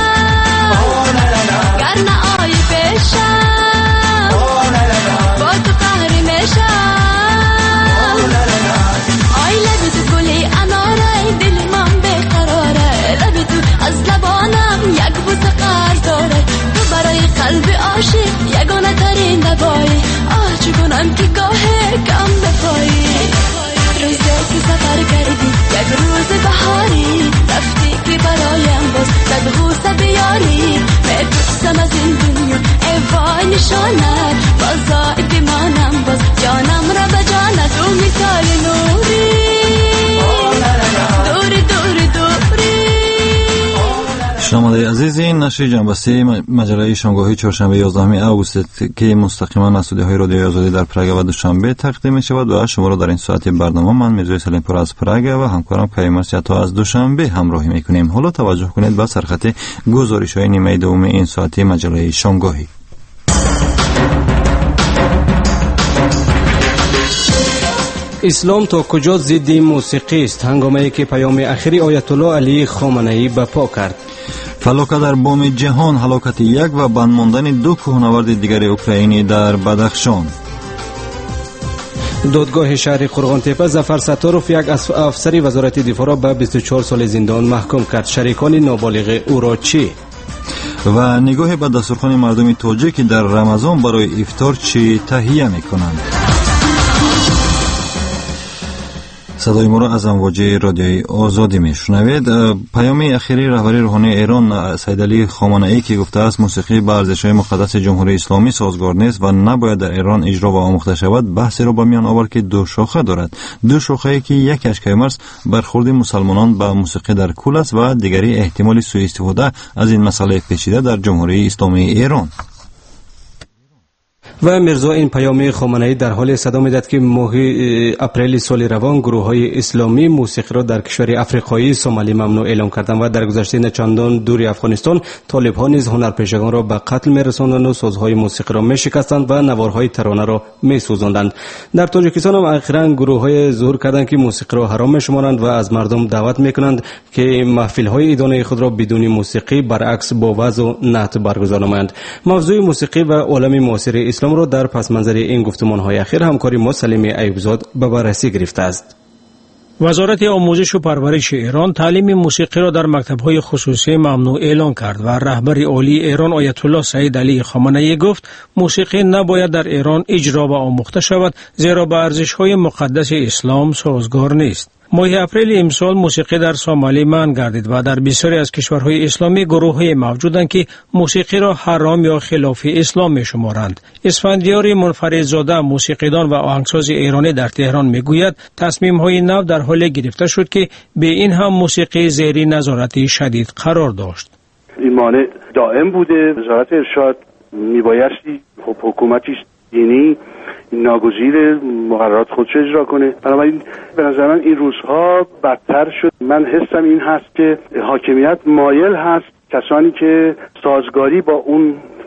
گر نعایی پیشم با تو قهری میشم آی لبی تو گلی اناره دل من بقراره لبی تو از لبانم یک بوسه قرض داره تو برای قلب عاشق یگانه ترین دوایی آه چگونم که گاهه کم بپایی روزه که سفر کردی یک روز بهاری رفتی که برایم باز صد غوصه بیاری میپرسم از این دنیا ای وای نشانت بازای بیمانم باز جانم را به جانت رو مثال نوری دوری دوری دوری. شنونده عزیز، این نشر جنبسته مجله شنگوهی چهارشنبه یازدهم اوگوست که مستقیما از استودیوهای رادیوی آزادی در پراگ و دوشنبه تقدیم می شود و شما را در این ساعت برنامه من میرزای سلیم پور از پراگ و همکارم کریم مرسیتا از دوشنبه همراهی میکنیم. حالا توجه کنید به سرخط گزارش های نیمه دوم این ساعت مجله شنگوهی. اسلام تا کجا ضد موسیقی است؟ هنگامی که پیام اخیری آیت الله علی خامنه‌ای بپا کرد. فلاکت در بام جهان، هلاکت یک و بند ماندن دو کوهنورد دیگر اوکراینی در بدخشان. دادگاه شهر قرغان‌تپه ظفر ستاروف یک افسر وزارت دفاع را به بیست و چهار سال زندان محکوم کرد. شریکان نابالغ او را چی؟ و نگاه به دسترخوان مردم تاجیک در رمضان برای افطار چی تهیه می‌کنند؟ صدای ما را از امواج رادیوی آزادی میشنوید. پیام اخیری رهبری روحانی ایران سید علی خامنه‌ای که گفته است موسیقی با ارزش‌های مقدس جمهوری اسلامی سازگار نیست و نباید در ایران اجرا و آموخته شود، بحثی را به میان آورد که دو شاخه دارد. دو شاخه‌ای که یکیش کیمرس برخورد مسلمانان به موسیقی در کل است و دیگری احتمال سوء استفاده از این مسئله پیچیده در جمهوری اسلامی ایران. و مرزا این پیام خامنه‌ای در حال صدا می‌داد که ماه اپریل سال روان گروه‌های اسلامی موسیقی را در کشور افریقایی سومالی ممنوع اعلام کردند و در گذشته نه چندان دوری افغانستان طالب‌ها نیز هنرپیشگان را به قتل می‌رساندند و سازهای موسیقی را می‌شکستند و نوارهای ترانه را می‌سوزاندند. در تاجیکستان هم اخیراً گروه‌های ظهور کردند که موسیقی را حرام می‌شمارند و از مردم دعوت می‌کنند که محفل‌های عیدانه خود را بدون موسیقی برعکس با وعظ و نعت برگزار نمایند. موضوع موسیقی و عالم معاصر اسلام را در پس منظر این گفتمان‌های اخیر همکاری ما سلیم ایوبزاد به بررسی گرفته است. وزارت آموزش و پرورش ایران تعلیم موسیقی را در مکتب‌های خصوصی ممنوع اعلان کرد و رهبر عالی ایران آیت الله سید علی خامنه‌ای گفت موسیقی نباید در ایران اجرا و آموخته شود زیرا با ارزش‌های مقدس اسلام سازگار نیست. ماه اپریل امسال موسیقی در سومالی منع گردید و در بسیاری از کشورهای اسلامی گروه‌های موجودند که موسیقی را حرام یا خلاف اسلام می‌شمارند. اسفندیار منفردزاده موسیقیدان و آهنگساز ایرانی در تهران می‌گوید تصمیم‌های نو در حال گرفته شد که به این هم موسیقی زیر نظارت شدید قرار داشت. این مانع دائم بوده. وزارت ارشاد میبایستی حکومتیش دینی ناگزیر مقررات خودش اجرا کنه. بنابراین به نظر من این روزها بدتر شد. من حسم این هست که حاکمیت مایل هست کسانی که سازگاری با اون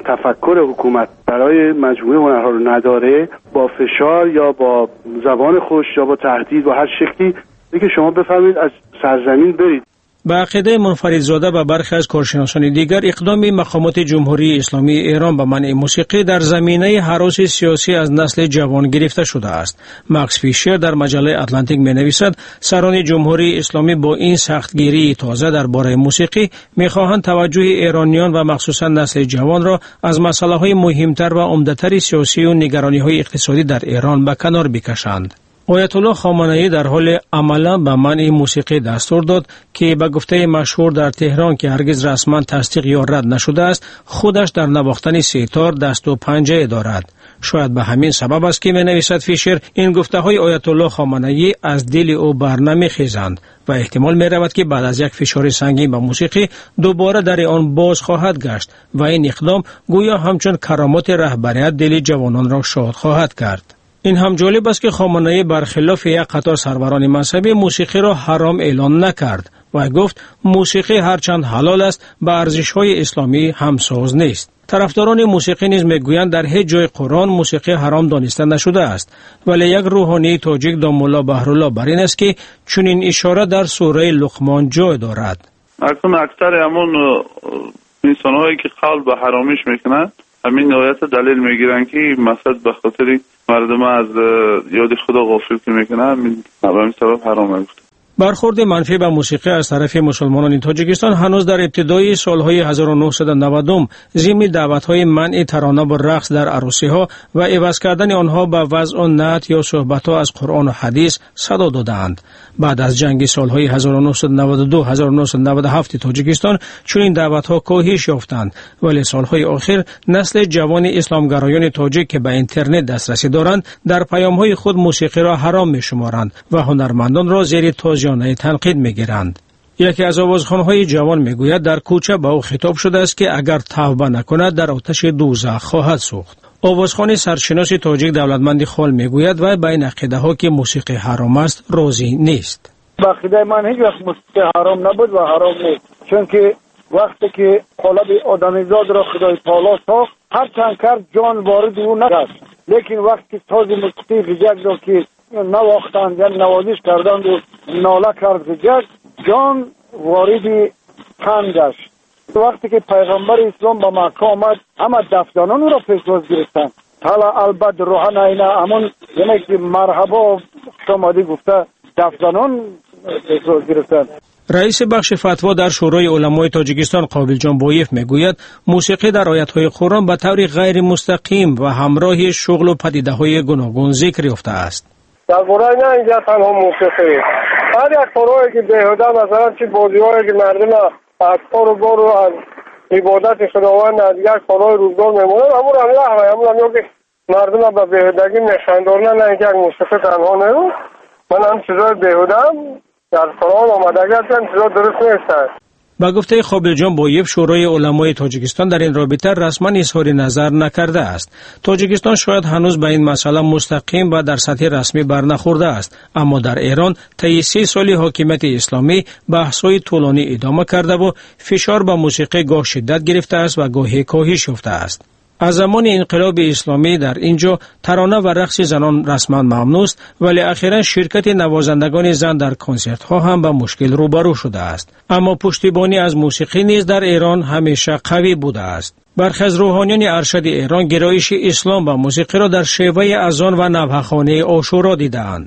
تفکر حکومت برای مجموعه هنرها رو نداره، با فشار یا با زبان خوش یا با تهدید و هر شکلی دیگه شما بفرمایید از سرزمین برید. به عقیده منفردزاده و برخی از کارشناسان دیگر، اقدام مقامات جمهوری اسلامی ایران به منع موسیقی در زمینه هراس سیاسی از نسل جوان گرفته شده است. ماکس فیشر در مجله اتلانتیک می نویسد سران جمهوری اسلامی با این سختگیری تازه درباره موسیقی می خواهند توجه ایرانیان و مخصوصا نسل جوان را از مسائل های مهمتر و عمده‌تر سیاسی و نگرانی های اقتصادی در ایران به کنار بکشند. آیت الله خامنه‌ای در حال عملا به منع موسیقی دستور داد که به گفته مشهور در تهران که هرگز رسما تصدیق یا رد نشده است، خودش در نواختن سیتار دست و پنجه دارد. شاید به همین سبب است که می نویسد فیشر این گفته های آیت الله خامنه‌ای از دل او برنمی خیزند و احتمال می رود که بعد از یک فشار سنگین به موسیقی دوباره در آن باز خواهد گشت و این اقدام گویا همچون کرامات رهبریت دل جوانان را شاد خواهد کرد. این هم جالب است که خامنه‌ای برخلاف یک قطار سروران مذهبی موسیقی را حرام اعلان نکرد و گفت موسیقی هرچند حلال است به ارزش‌های اسلامی همساز نیست. طرفداران موسیقی نیز میگویند در هیچ جای قرآن موسیقی حرام دانسته نشده است، ولی یک روحانی تاجیک دامولا بهرالله بر این است که چنین اشاره در سوره لقمان جای دارد. اکنون اکثر همون انسان‌هایی که قول به حرامیش میکنند همین آیت دلیل میگیرن که مقصد به خاطر مردم از یاد خدا غافل که میکنن همین همین سبب حرام گفته. برخورد منفی به موسیقی از طرف مسلمانان تاجیکستان هنوز در ابتدای سالهای هزار و نهصد و نود ضمن دعوت‌های منع ترانه و رقص در عروسی‌ها و عوض کردن آنها به وضع نعت یا صحبت‌ها از قرآن و حدیث صدا دادند. بعد از جنگ سالهای هزار و نهصد و نود و دو هزار و نهصد و نود و هفت تاجیکستان چنین دعوت‌ها کاهش یافتند، ولی سالهای آخر نسل جوان اسلامگرایان تاجیک که به اینترنت دسترسی دارند در پیام‌های خود موسیقی را حرام می‌شمارند و هنرمندان را زیر تازیانه تنقید می‌گیرند. یکی از آوازخوان‌های جوان میگوید در کوچه به او خطاب شده است که اگر توبه نکند در آتش دوزخ خواهد سوخت. آوازخوان سرشناس تاجیک دولتمند خال میگوید و بین عقیده‌ها که موسیقی حرام است راضی نیست. با عقیده من هیچ وقت موسیقی حرام نبود و حرام نیست، چون که وقتی که قالب آدمیزاد را خدای تعالی ساخت هر چند کرد جان وارد او نشد، لیکن وقتی تاز موسیقی زجاج را که نواختند یا نوازش کردند و ناله کرد زجاج، جان وارد تن گشت. وقتی که پیغمبر اسلام به مکه آمد اما دفدانان او را پیشواز گرفتند. حالا البته روحان اینا همون یعنی که مرحبا شمادی گفته دفدانان پیشواز گرفتند. رئیس بخش فتوا در شورای علمای تاجیکستان قابل جان بایف میگوید موسیقی در آیات‌های قرآن به طور غیر مستقیم و همراه شغل و پدیده‌های گوناگون ذکر یافته است. در قرآن نه اینجا تنها موسیقی، هر یک کارهایی که بیهوده مثلا چه بازی‌هایی که مردم از کار و بار و از عبادت خداوند از یک کارهای روزگار میمونن، همون هم لحوه، همون هم که مردم به بیهودگی نشاندارن، نه اینکه یک موسیقی تنها نیست. من هم چیزای بیهوده هم در قرآن آمدگی هستن، چیزا درست نیست. با گفته قابل جان بایف شورای علمای تاجیکستان در این رابطه رسما اظهار نظر نکرده است. تاجیکستان شاید هنوز به این مسئله مستقیم و در سطح رسمی برنخورده است، اما در ایران طی سی سال حاکمیت اسلامی بحث‌های طولانی ادامه کرده و فشار به موسیقی گاه شدت گرفته است و گاهی کاهش یافته است. از زمان انقلاب اسلامی در اینجا ترانه و رقص زنان رسما ممنوع است، ولی اخیراً شرکت نوازندگان زن در کنسرت ها هم با مشکل روبرو شده است. اما پشتیبانی از موسیقی نیز در ایران همیشه قوی بوده است. برخی از روحانیان ارشد ایران گرایش اسلام و موسیقی را در شیوه اذان و نوحه‌خوانی عاشورا دیدند.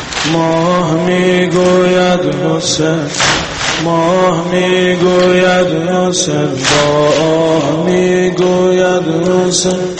ماه میگوید حسین، ماه میگوید حسین، با میگوید حسین.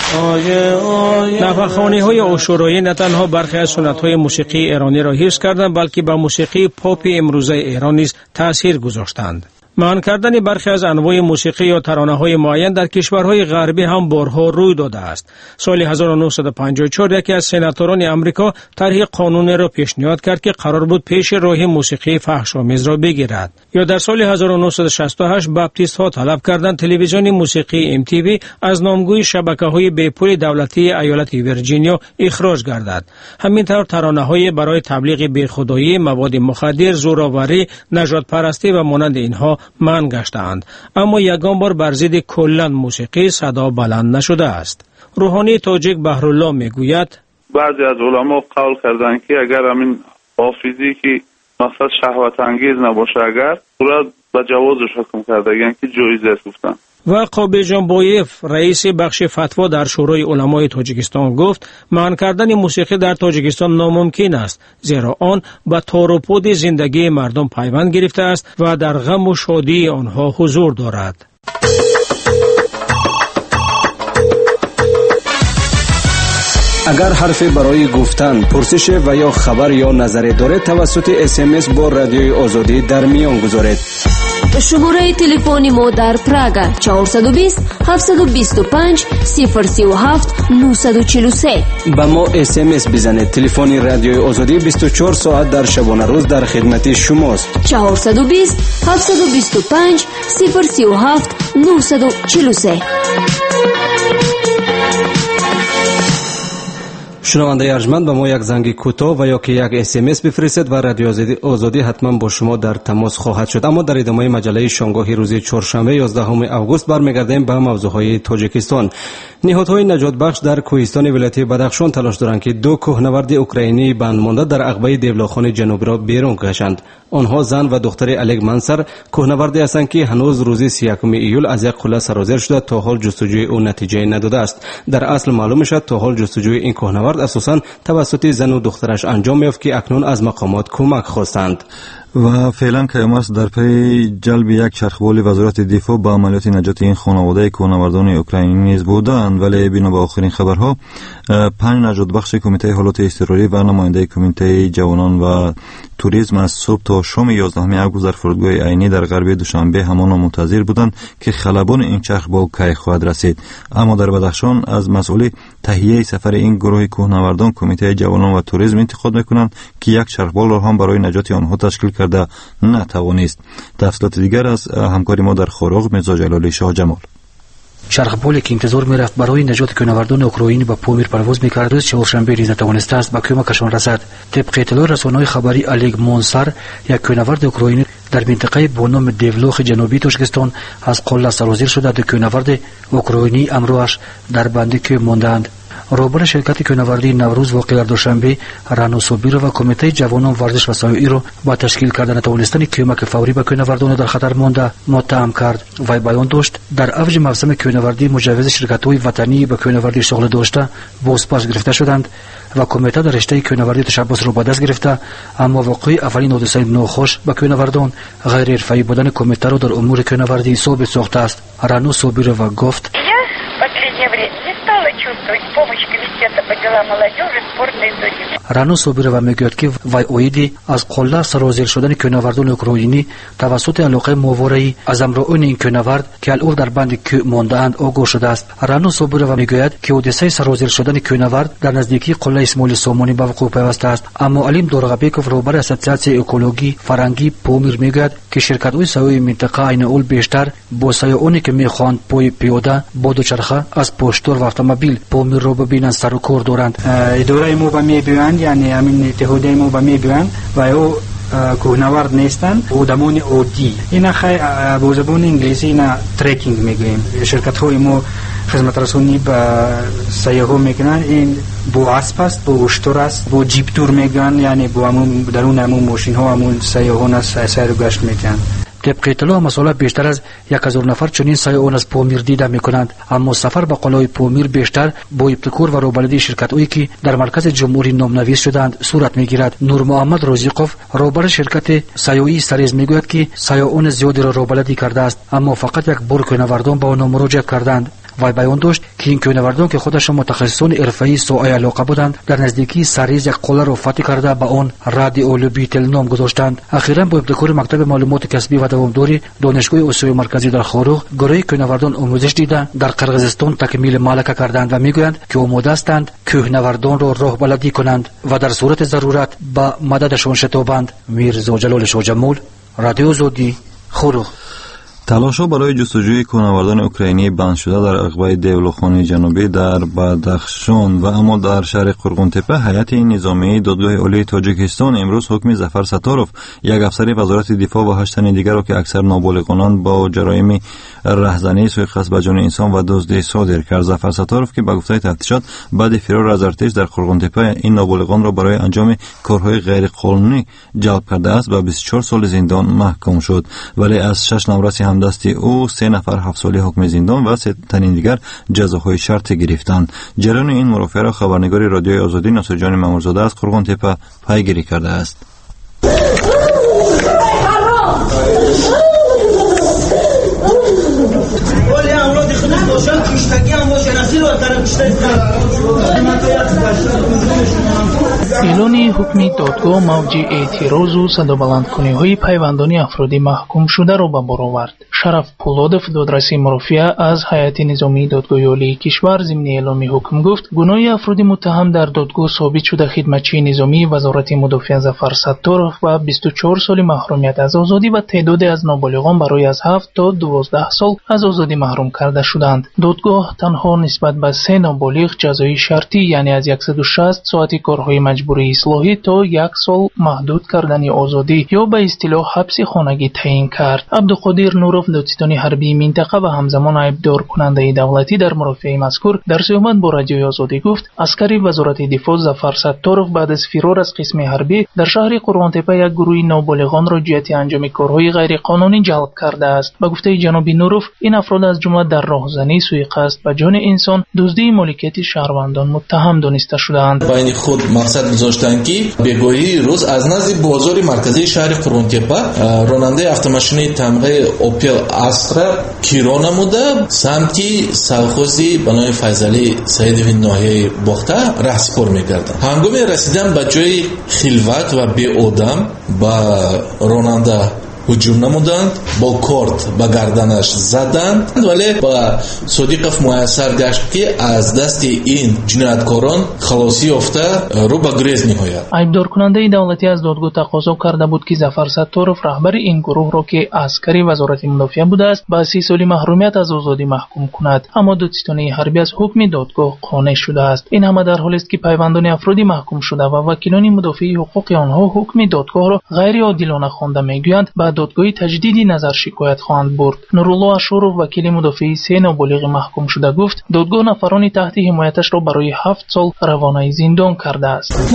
نوحه‌خوانی های عاشورایی نه تنها برخی از سنت های موسیقی ایرانی را حفظ کردند، بلکه به موسیقی پاپ امروزه ایران نیز تأثیر گذاشتند. منع کردن برخی از انواع موسیقی یا ترانه های معین در کشورهای غربی هم بارها روی داده است. سال هزار و نهصد و پنجاه و چهار یکی از سناتوران امریکا طرح قانونی را پیشنهاد کرد که قرار بود پیش راه موسیقی فحش‌آمیز را بگیرد. یا در سال هزار و نهصد و شصت و هشت باپتیست ها طلب کردند تلویزیون موسیقی ام تی وی از نامگوی شبکه‌های بیپول دولتی ایالت ویرجینیا اخراج گردد. همینطور ترانه‌های برای تبلیغ بیخودایی، مواد مخدر، زورآوری، نژادپرستی و مانند اینها منع گشته‌اند، اما یگان بار بر ضد کلاً موسیقی صدا بلند نشده است. روحانی تاجیک بهرالله میگوید بعضی از علما قول کردن که اگر همین حافظی که مقصد شهوت انگیز نباشه اگر صورت به جوازش حکم کرده، یعنی که جایز است گفتن. و قابل جانبایف رئیس بخش فتوا در شورای علمای تاجیکستان گفت منع کردن موسیقی در تاجیکستان ناممکن است، زیرا آن به تار و پود زندگی مردم پیوند گرفته است و در غم و شادی آنها حضور دارد. اگر حرفی برای گفتن، پرسش و یا خبر یا نظری دارید توسط اس ام اس با رادیوی آزادی در میان گذارید. شماره تلفن ما در پراگ چهارصد و بیست هفتصد و بیست و پنج صفر سی و هفت نهصد و چهل و سه. با ما اس ام اس بزنید. تلفن رادیوی آزادی بیست و چهار ساعت در شبانه روز در خدمت شماست. چهارصد و بیست هفتصد و بیست و پنج صفر سی و هفت نهصد و چهل و سه. شنونده ارجمند، به ما یک زنگ کوتاه و یا که یک اس ام اس بفرستید و رادیو آزادی حتما با شما در تماس خواهد شد. اما در ادامه مجله شنگاهی روز چهارشنبه یازدهم آگوست برمیگردیم به موضوعهای تاجیکستان. نهادهای نجات بخش در کوهستان ولایت بدخشان تلاش دارند که دو کوهنورد اوکراینی بند مانده در عقبه دیولاخان جنوبی را بیرون کشند. آنها زن و دختر الگ منصر کوهنوردی هستند که هنوز روز سی و یکم ایول از یک قله سرازیر شده. تا حال جستجوی او نتیجه نداده است. در اصل معلوم شد تا حال جستجوی این کوهنورد اساساً توسط زن و دخترش انجام یافت که اکنون از مقامات کمک خواستند. و فعلا قیام است در پی جلب یک چرخبال وزارت دفاع به عملیات نجات این خانواده کوهنوردان اوکراینی نیز بودند، ولی بنا به آخرین خبرها پنج نجات بخش کمیته حالات اضطراری و نماینده کمیته جوانان و توریسم از صبح تا شام یازدهم آگوست در فرودگاه عینی در غرب دوشنبه همان منتظر بودند که خلبان این چرخبال کی خواهد رسید. اما در بدخشان از مسئول تهیه سفر این گروه کوهنوردان کمیته جوانان و توریسم انتقاد میکنند که یک چرخبال را هم برای نجات آنها تشکیل کرده نتوانست. تفصیلات دیگر از همکاری ما در خاروغ میرزا جلالی شاه جمال. چرخبالی که انتظار میرفت برای نجات کوهنوردان اوکراینی به پامیر پرواز میکرد روز چهارشنبه نیز نتوانسته است به کمکشان رسد. طبق اطلاع رسانه‌های خبری الگ منصر یک کوهنورد اوکراینی در منطقه با نام دیولاخ جنوبی تاجیکستان از قله سرازیر شده. دو کوهنورد اوکراینی امروز در بندی کوه ماندند. رهبر شرکت کوهنوردی نوروز واقع در دوشنبه رانو صابیرو و کمیته جوانان ورزش و سیاحی را با تشکیل کردن نتوانستن کمک فوری به کوهنوردان در خطر مانده متهم کرد. وی بیان داشت در اوج موسم کوهنوردی مجوز شرکت‌های وطنی به کوهنوردی شغل داشته بازپس گرفته شدند و کمیته در رشته کوهنوردی تشبث را به دست گرفته، اما واقعی اولین حادثه ناخوش به کوهنوردان غیر حرفه‌ای بودن کمیته را در امور کوهنوردی ثابت ساخته است. رانو صابیرو گفت رانو صابیرو میگوید که وی اویدی از قله سرازیر شدن کوهنوردان اوکراینی توسط علاقه ماورایی از امران این کوهنورد که الان در بند کوه مانده‌اند آگاه شده است. رانو صابیرو میگوید که حادثه سرازیر شدن کوهنورد در نزدیکی قله اسماعیل سامانی به وقوع پیوسته است. اما علیم دورغبیکوف رهبر اسوسیاسیون اکولوژی فرنگی پامیر میگوید که شرکت‌های سیاحی منطقه عین اول بیشتر با سیاحانی که میخواهند پای پیاده با دوچرخه از پشتور و اتومبیل پامیر را ببینند سر و کار دارند. اداره ما به میبیوند، یعنی همین اتحادیه ما به میبیوند و او کوهنورد نیستند، آدمان عادی. اینا خیلی با زبان انگلیسی اینا تریکینگ میگوییم. شرکت های ما خدمت رسانی به سیاحو میکنن. این با اسب است، با اشتر است، با جیپ تور میگن، یعنی با همون درون همون ماشین ها همون سیاحان است سیر و گشت میکنن. طبق اطلاع مسئولان بیشتر از یک هزار نفر چنین سیاحان از پامیر دیده میکنند، اما سفر به قلعه پامیر بیشتر با ابتکار و روبلدی شرکت‌هایی که در مرکز جمهوری نامنویس شدند صورت میگیرد. نور محمد رازیقوف رهبر شرکت سیاحی سریز میگوید که سیاحان زیادی را روبلدی کرده است، اما فقط یک بار کوهنوردان به آنها مراجعه کردند. وی بیان داشت که این کوهنوردان که خودشان متخصصان حرفه‌ای سوای علاقه بودند در نزدیکی سریز یک قله را فتح کرده به آن رادیو لوبیتل نام گذاشتند. اخیراً با ابتکار مکتب معلومات کسبی و دوامداری دانشگاه آسیای مرکزی در خاروغ گروه کوهنوردان آموزش دیده در قرقیزستان تکمیل ملکه کردند و میگویند که آماده هستند کوهنوردان را راه بلدی کنند و در صورت ضرورت به مددشان شتابند. میرزا جلال شاه جمال، رادیو آزادی، خاروغ. تلاش‌ها برای جستجوی کوهنوردان اوکراینی بند شده در عقبه دیولوخانه جنوبی در بدخشان و اما در شهر قرغن‌تپه، هیئت نظامی دادگاه عالی تاجیکستان امروز حکم ظفر ستاروف، یک افسر وزارت دفاع و هشت تن دیگر را که اکثر نابالغان با جرایم رهزنی، سوءقصد به جان انسان و دزدی صادر کرد. ظفر ستاروف که به گفته تفتیشات بعد فرار از ارتش در قرغن‌تپه این نابالغان را برای انجام کارهای غیرقانونی جلب کرده است و بیست و چهار سال زندان محکوم شد، ولی از شش نامرس همدست او سه نفر هفت سالی حکم زندان و سه تن دیگر جزاهای شرطی گرفتند. جریان این مرافعه را خبرنگار رادیوی آزادی ناصر جان مامورزاده از قرغن‌تپه پیگیری کرده است. اعلان حکم دادگاه موج اعتراض و صدابلندکنی‌های پیوندانی افراد محکوم شده را به بار آورد. شرف پولادов دادرسی مرافعه از هیئت نظامی دادگاه عالی کشور ضمن اعلام حکم گفت گناه افراد متهم در دادگاه ثابت شده خدمتچی نظامی وزارت مدافع ظفر ستاروف و بیست و چهار سال محرومیت از آزادی و تعداد از نابالغان برای از هفت تا دوازده سال از آزادی محروم کرده شدند. دادگاه تنها نسبت به سه نابالغ جزای شرطی یعنی از صد و شصت ساعت کارهای مجبوری اصلاحی تا یک سال محدود کردن آزادی یا به اصطلاح حبس خانگی تعیین کرد. عبدالقادر نوروف دادستان حربی منطقه و همزمان عیبدار کننده دولتی در مرافعه مذکور در صحبت با رادیوی آزادی گفت عسکری وزارت دفاع ظفر ستاروف بعد از فرار از قسم حربی در شهر قرغن‌تپه یک گروه نابالغان را جهت انجام کارهای غیرقانونی جلب کرده است. به گفته جناب نوروف این افراد از جمله در راهزنی، سوءقصد به جان انسان، دزدی مالکیت شهروندان متهم دانسته شدند. بین خود مقصد گذاشتند که بگاهی روز از نزد بازار مرکزی شهر قرغن‌تپه راننده автомашини تمغه اوپل استرا کیرو نموده سمتی سرخوزی بنای فیضعلی سعیدوی ناحیه باخته رهسپار می‌گردند. هنگام رسیدن به جای خلوت و بی آدم با راننده هجوم نمودند، با کارت به گردنش زدند، ولی با صدیقов میسر گشت که از دست این جنایتکاران خلاصی یافته رو به گریز می‌آید. عیبدار کننده دولتی از دادگاه تقاضا کرده بود که ظفر ستاروف رهبر این گروه را که عسکری وزارت مدافع بوده است به سی سالی محرومیت از آزادی محکوم کند، اما دادستان حربی از حکم دادگاه قانع شده است. این همه در حالی است که پیوندان افرادی محکوم شده و وکیلان مدافع حقوق آنها حکم دادگاه را غیر عادلانه خوانده می‌گویند به دادگاه تجدیدی نظر شکایت خواهند برد. نورالله اشورов وکیل مدافع سه نابالغ محکوم شده گفت دادگاه نفرانی تحت حمایتش را برای هفت سال روانه زندان کرده است.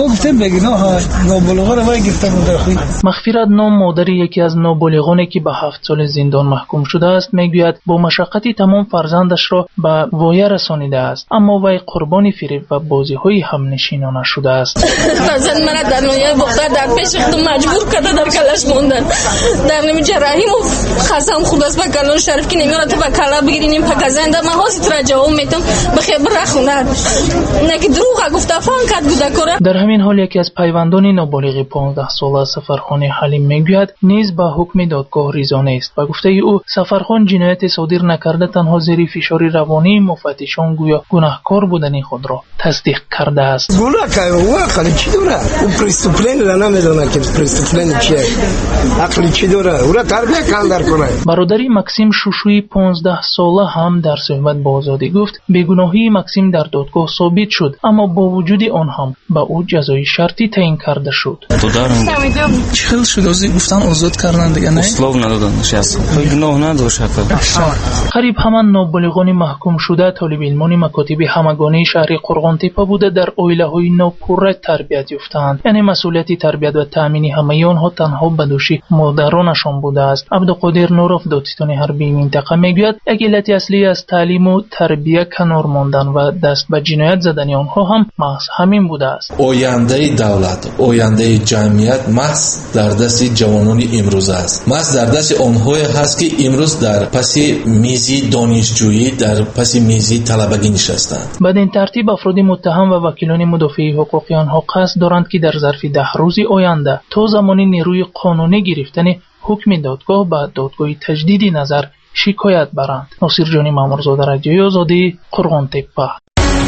مغفرت نام مادر یکی از نابالغانی که به هفت سال زندان محکوم شده است میگوید با مشقتی تمام فرزندش را به وایه رسانیده است، اما وی قربانی فریب و بازی‌های همنشینانش شده است. فرزند من در نویه بختر در پیش خودم مجبور کرده در کلش موندن. در نمی جراحی مو خستم خود است به کلان شریف که نمیاد تو به کلا بگیریم پکازنده من حاضر تر جواب میتم به خبر رخوند نه که دروغ گفته فان کرد گوده کره. در همین حال یکی از پیوندان نابالغ پانزده ساله سفرخان حلیم میگوید نیز به حکم دادگاه ریزانه است و گفته او سفرخان جنایت صادر نکرده تنها زیر فشار روانی مفتشان گویا گناهکار بودن خود را تصدیق کرده است. گناه او عقلی چی داره؟ او پرستوپلین را نمیدونه که پرستوپلین چیه؟ عقلی چی داره؟ او را تربیه کندر کنه. برادری مکسیم شوشوی پانزده ساله هم در صحبت با آزادی گفت بیگناهی مکسیم در دادگاه ثابت شد، اما با وجود آن هم به او جزای شرطی تعیین کرده شد. تو دارم چخیل شد ازی گفتن آزاد کردن دیگه نه؟ اسلام ندادن نشست. گناه نداشت. قریب همان نابالغان محکوم شده طالب علمان مکاتب همگانی شهر قرغن‌تپه بوده در عائله‌های ناپوره تربیت یافتند، یعنی مسئولیت تربیت و تامین همه آنها تنها به دوش مادرانشان بوده است. عبدالقادر نوروف دادستان حربی منطقه میگوید یک علت اصلی از تعلیم و تربیت کنار ماندن و دست به جنایت زدن آنها هم محض همین بوده است. آینده دولت، آینده جمعیت محض در دست جوانان امروز است. محض در دست آنها هست که امروز در پس میزی دانشجویی، در پس میزی طلبگی نشستند. بدین ترتیب افراد متهم و وکیلان مدافع حقوق آنها قصد دارند که در ظرف ده روز آینده تا زمان نیروی قانونی گرفتن حکم دادگاه به دادگاه تجدیدی نظر شکایت برند. ناصر جانی مامورزاده، رادیوی آزادی، قرغن‌تپه.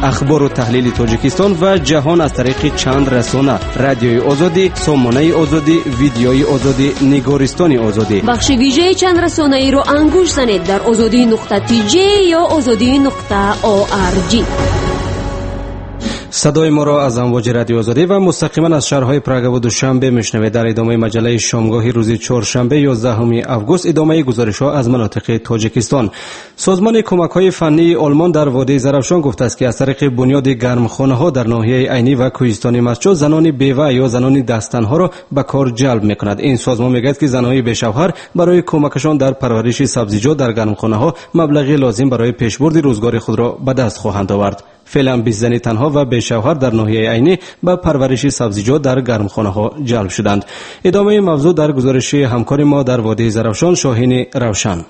اخبار و تحلیل تاجیکستان و جهان از طریق چند رسانه: رادیوی آزادی، سامانه آزادی، ویدیوی آزادی، نگارستان آزادی. بخش ویژه چند رسانه ای رو انگوش زنید در آزادی نقطه تی جی یا آزادی نقطه او آر جی. صدای ما را از امواج رادیو آزادی و مستقیما از شهرهای پراگ و دوشنبه میشنوید. در ادامه مجله شامگاهی روز چهارشنبه یازدهم آگوست ادامه گزارش‌ها از مناطق تاجیکستان. سازمان کمک‌های فنی آلمان در وادی زرافشان گفته است که از طریق بنیاد گرمخانه‌ها در ناحیه عینی و کوهستان مسجد زنان بیوه یا زنان دستنها را به کار جلب می‌کند. این سازمان می‌گوید که زنان بی‌شوهر برای کمکشان در پرورش سبزیجات در گرمخانه‌ها مبلغ لازم برای پیشبرد روزگار خود را به دست خواهند آورد. فعلا بیست زن تنها و بی‌شوهر در ناحیه عینی به پرورش سبزیجات در گرمخانه‌ها جلب شدند. ادامه موضوع در گزارش همکار ما در وادی زرافشان، شاهین روشن.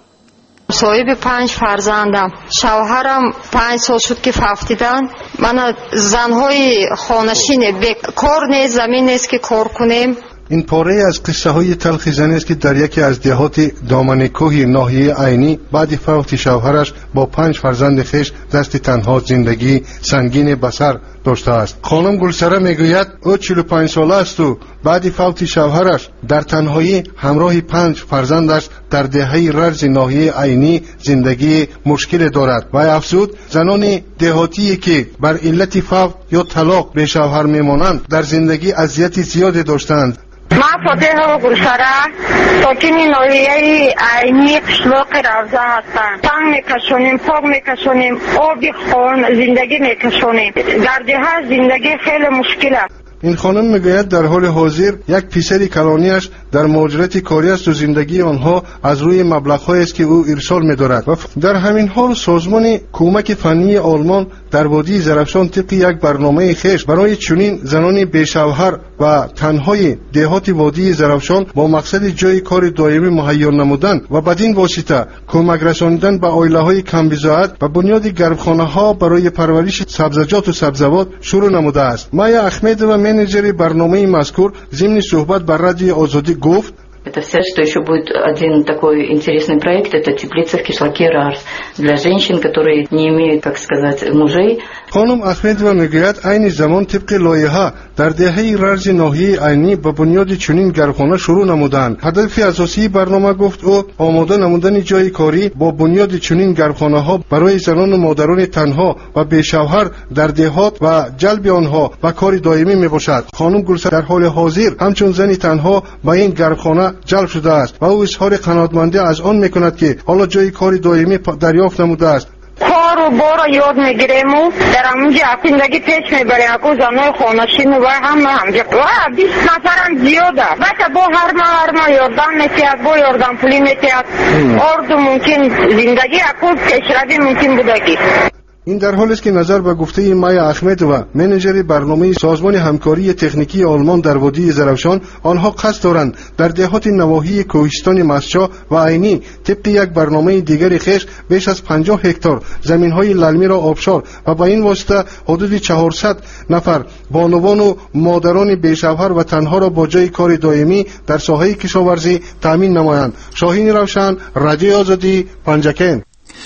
صاحب پنج فرزندم. شوهرم پنج سال شد که فوتیدن. من زنهای خانشین کار نیست، زمین نیست که کار کنیم. این پاره از قصه های تلخ زنی است که در یکی از دهات دامن کوه ناحیه عینی بعد فوت شوهرش با پنج فرزند خیش دست تنها زندگی سنگین بسر داشته است. خانم گلسره میگوید او چهل و پنج ساله است و بعد فوت شوهرش در تنهایی همراه پنج فرزندش در دهه ررز ناحیه عینی زندگی مشکل دارد و افزود زنان دهاتی که بر علت فوت یا طلاق به شوهر میمانند در زندگی اذیت زیادی داشتند. من فاتحه گلسره ساکن ناحیه عینی قشلاق روزه هستم. تنگ میکشونیم، پاک میکشونیم، آبی خون زندگی میکشونیم. در ده زندگی خیلی مشکل است. این خانم میگوید در حال حاضر یک پسر کلانیش در مهاجرت کاری است و زندگی آنها از روی مبلغ‌هایی است که او ارسال می‌دارد. و در همین حال سازمان کمک فنی آلمان در وادی زرافشان طبق یک برنامه خویش برای چنین زنان بی‌شوهر و تنهای دهات وادی زرافشان با مقصد جای کار دائمی مهیا نمودن و بدین واسطه کمک رساندن به عائله‌های کم بضاعت و بنیاد گرمخانه‌ها برای پرورش سبزیجات و سبزیجات شروع نموده است. مایا احمد و менеджер برنامه مذکور ضمن صحبت بر رادیو آزادی گفت: Это все, что еще будет один такой интересный проект, это теплица в кишлаке Рарс для женщин, которые не имеют, как сказать, мужей. خانم احمدова میگوید عین زمان طبق لایحه در دهه ررز ناحیه عینی به بنیاد چنین گرمخانه شروع نمودند. هدف اساسی برنامه گفت او آماده نمودن جای کاری با بنیاد چنین گرمخانه ها برای زنان و مادران تنها و بی‌شوهر در دهات و جلب آنها به کار دائمی میباشد. خانم گلسر در حال حاضر همچون زنی تنها به این گرمخانه جلب شده است و او اظهار قناعتمندی از آن میکند که حالا جای کار دائمی دریافت نموده است. کار و بار یاد میگیریم و در همونجا زندگی پیش میبریم. اکو زنای خانشین و همه همجا و بیست نفرم زیاده. بچه با هر ما هر ما یاردم میتید، با یاردم پولی میتید. اردو ممکن زندگی اکو پیشروی ممکن بوده که این در حالی است که نظر به گفته مایا احمد و منیجر برنامه سازمان همکاری تکنیکی آلمان در وادی زرافشان آنها قصد دارند در دهات نواحی کوهستان مسجد و عینی طبق یک برنامه دیگری خویش بیش از پنجاه هکتار زمین‌های للمی را آبشار و با این واسطه حدود چهارصد نفر بانوان و مادران بی‌شوهر و تنها را با جای کار دائمی در ساحه کشاورزی تامین نمایند. شاهین روشن، رادیو آزادی، پنجکن.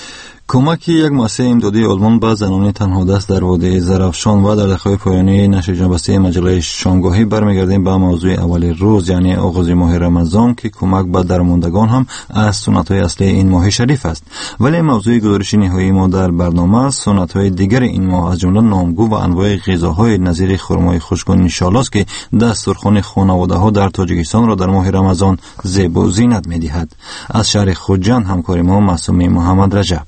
کمک یک مؤسسه امدادی آلمان به زنان تنها دست در وادی زرافشان و در دقایق پایانی نشر جنبسته مجله شامگاهی برمیگردیم به موضوع اول روز، یعنی آغاز ماه رمضان که کمک به درماندگان هم از سنت‌های اصلی این ماه شریف است. ولی موضوع گزارش نهایی ما در برنامه سنت‌های دیگر این ماه از جمله نامگو و انواع غذاهای نظیر خرمای خشک و نشال است که دسترخوان خانواده‌ها در تاجیکستان را در ماه رمضان زیب و زینت می‌دهد. از شهر خوجند همکار ما معصومه محمد رجب.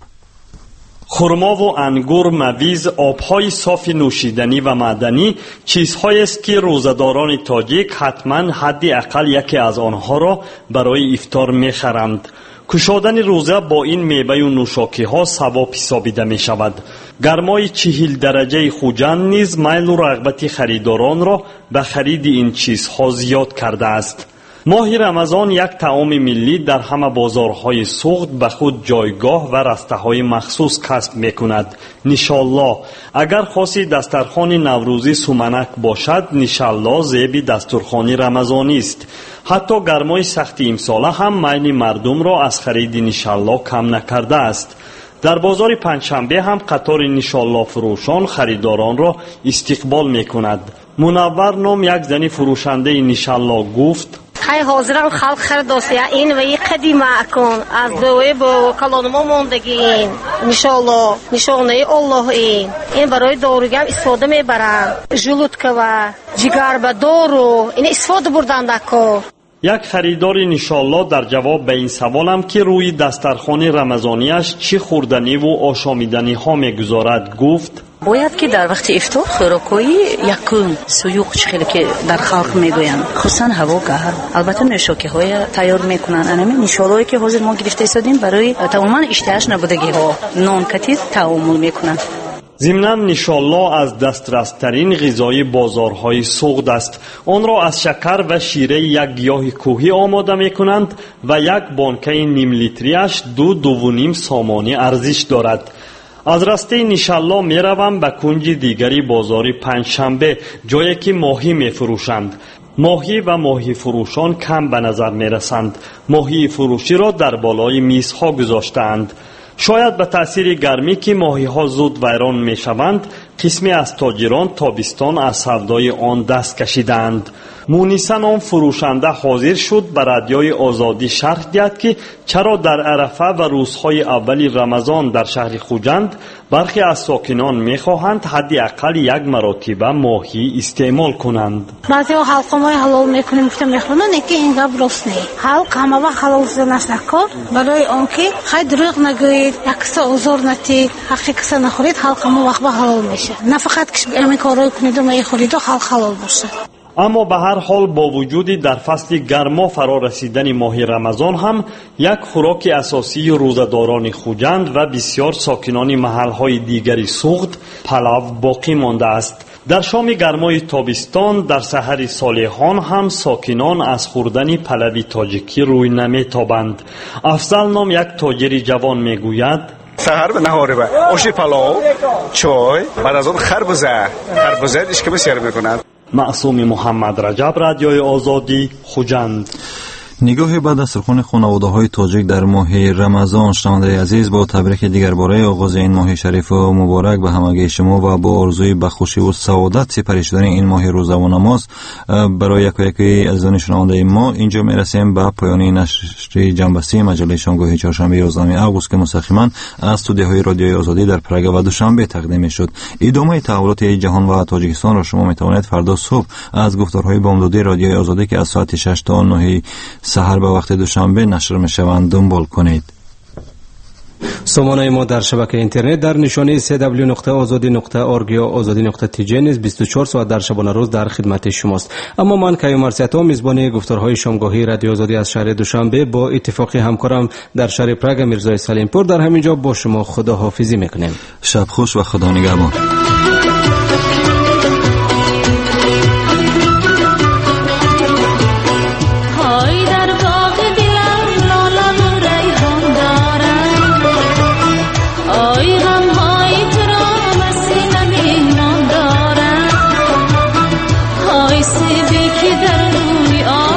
خرما و انگور، مویز، آبهای صاف نوشیدنی و معدنی چیزهایی است که روزه‌داران تاجیک حتما حداقل یکی از آنها را برای افطار می‌خرند. کشادن روزه با این میوه و نوشاکی‌ها ثواب حسابیده می‌شود. گرمای چهل درجه خوجند نیز میل و رغبت خریداران را به خرید این چیزها زیاد کرده است. ماه رمضان یک طعام ملی در همه بازارهای سوق به خود جایگاه و رسته‌های مخصوص کسب می‌کند. انشالله اگر خاصی دسترخوان نوروزی سومنک باشد، انشالله زیب دسترخوان رمضانی است. حتی گرمای سخت امساله هم میل مردم را از خرید انشالله کم نکرده است. در بازار پنجشنبه هم قطار انشالله فروشان خریداران را استقبال میکند. منور نام یک زنی فروشنده انشالله گفت: خیلی حاضرم خلق خریداست یا این و این قدیمه کن از دوی با کلان ما موندگی این انشالله نشانه الله این این برای داروگم استفاده میبرن جلوتکه و جگر به دارو این استفاده بردن دکو. یک خریدار انشالله در جواب به این سوالم که روی دسترخوان رمضانیش چی خوردنی و آشامیدنی ها میگذارد گفت: باید که در وقت افطار خوراکایی یکم سویوق خیلی که در خلق میگویند خصوصا هوا گرم البته نوشاکی های تیار میکنن. انمی انشالله که حاضر ما گرفته ایستادیم برای تماما اشتهاش نبودگی ها نان کتیر تعامل میکنن. ضمناً انشالله از دسترسترین غذای بازارهای سوغد است. آن را از شکر و شیره یک گیاه کوهی آماده می کنند و یک بانکه نیم لیتریش دو دو و نیم سامانی ارزش دارد. از راسته انشالله می روم به کنج دیگری بازار پنجشنبه جایی که ماهی می فروشند. ماهی و ماهی فروشان کم به نظر می رسند. ماهی فروشی را در بالای میزها گذاشتند. شاید به تأثیر گرمی که ماهی ها زود ویران می شوند قسمی از تاجران تابستان از سودای آن دست کشیدند. مونیسا نام فروشنده حاضر شد به رادیوی آزادی شرح دهد که چرا در عرفه و روزهای اولی رمضان در شهر خوجند برخی از ساکنان میخواهند حداقل یک مرتبه ماهی استعمال کنند. بعضی ها حلقه ماهی حلال میکنیم گفتم میخوانن که این گپ راست نیست. حلق همه وقت حلال نست نکن برای آنکه خیلی دروغ نگویید یک کس آزار نتید حقی کس نخورید حلق همه وقت به حلال میشه. نه فقط که همین کارای کنید و می خورید و حلق حلال باشه. اما به هر حال با وجودی در فصل گرما فرا رسیدن ماه رمضان هم یک خوراک اساسی روزداران خوجند و بسیار ساکنان محلهای دیگری سوغد پلاو باقی مانده است. در شام گرمای تابستان در سحر صالحان هم ساکنان از خوردن پلوی تاجیکی روی نمیتابند. افضل نام یک تاجر جوان میگوید: سحر به نهار به آش پلاو چای بعد از آن خربزه خربزه اشکه بسیار میکنند. معصوم محمد رجب، رادیوی آزادی، خوجند. نگاه بعد از سرخون خانواده های تاجیک در ماه رمضان. شنونده عزیز، با تبریک دیگر باره آغاز این ماه شریف و مبارک به همگی شما و با آرزوی بخشی و سعادت سپری شدن این ماه روزه و نماز برای یک و یکی عزیزان شنونده ما اینجا میرسیم به پایان نشر جنبستی مجله شنگاهی چهارشنبه یازدهم آگوست که مستقیما از استودیوهای رادیوی آزادی در پراگ و دوشنبه تقدیم میشد. ادامه تحولات جهان و تاجیکستان را شما میتوانید فردا صبح از گفتارهای بامدادی رادیوی آزادی که از ساعت شش تا نه سحر به وقت دوشنبه نشر میشوند دنبال کنید. سامانه ما در شبکه اینترنت در نشانی دبلیو دبلیو دبلیو نقطه آزادی نقطه اورگ یا آزادی نقطه تی جی نیز بیست و چهار ساعت در شبانه روز در خدمت شماست. اما من کیوم مرسیتا میزبان گفتارهای شامگاهی رادیو آزادی از شهر دوشنبه با اتفاق همکارم در شهر پراگ میرزای سلیم پور در همینجا با شما خداحافظی میکنیم. شب خوش و خدا نگهبان. که در روی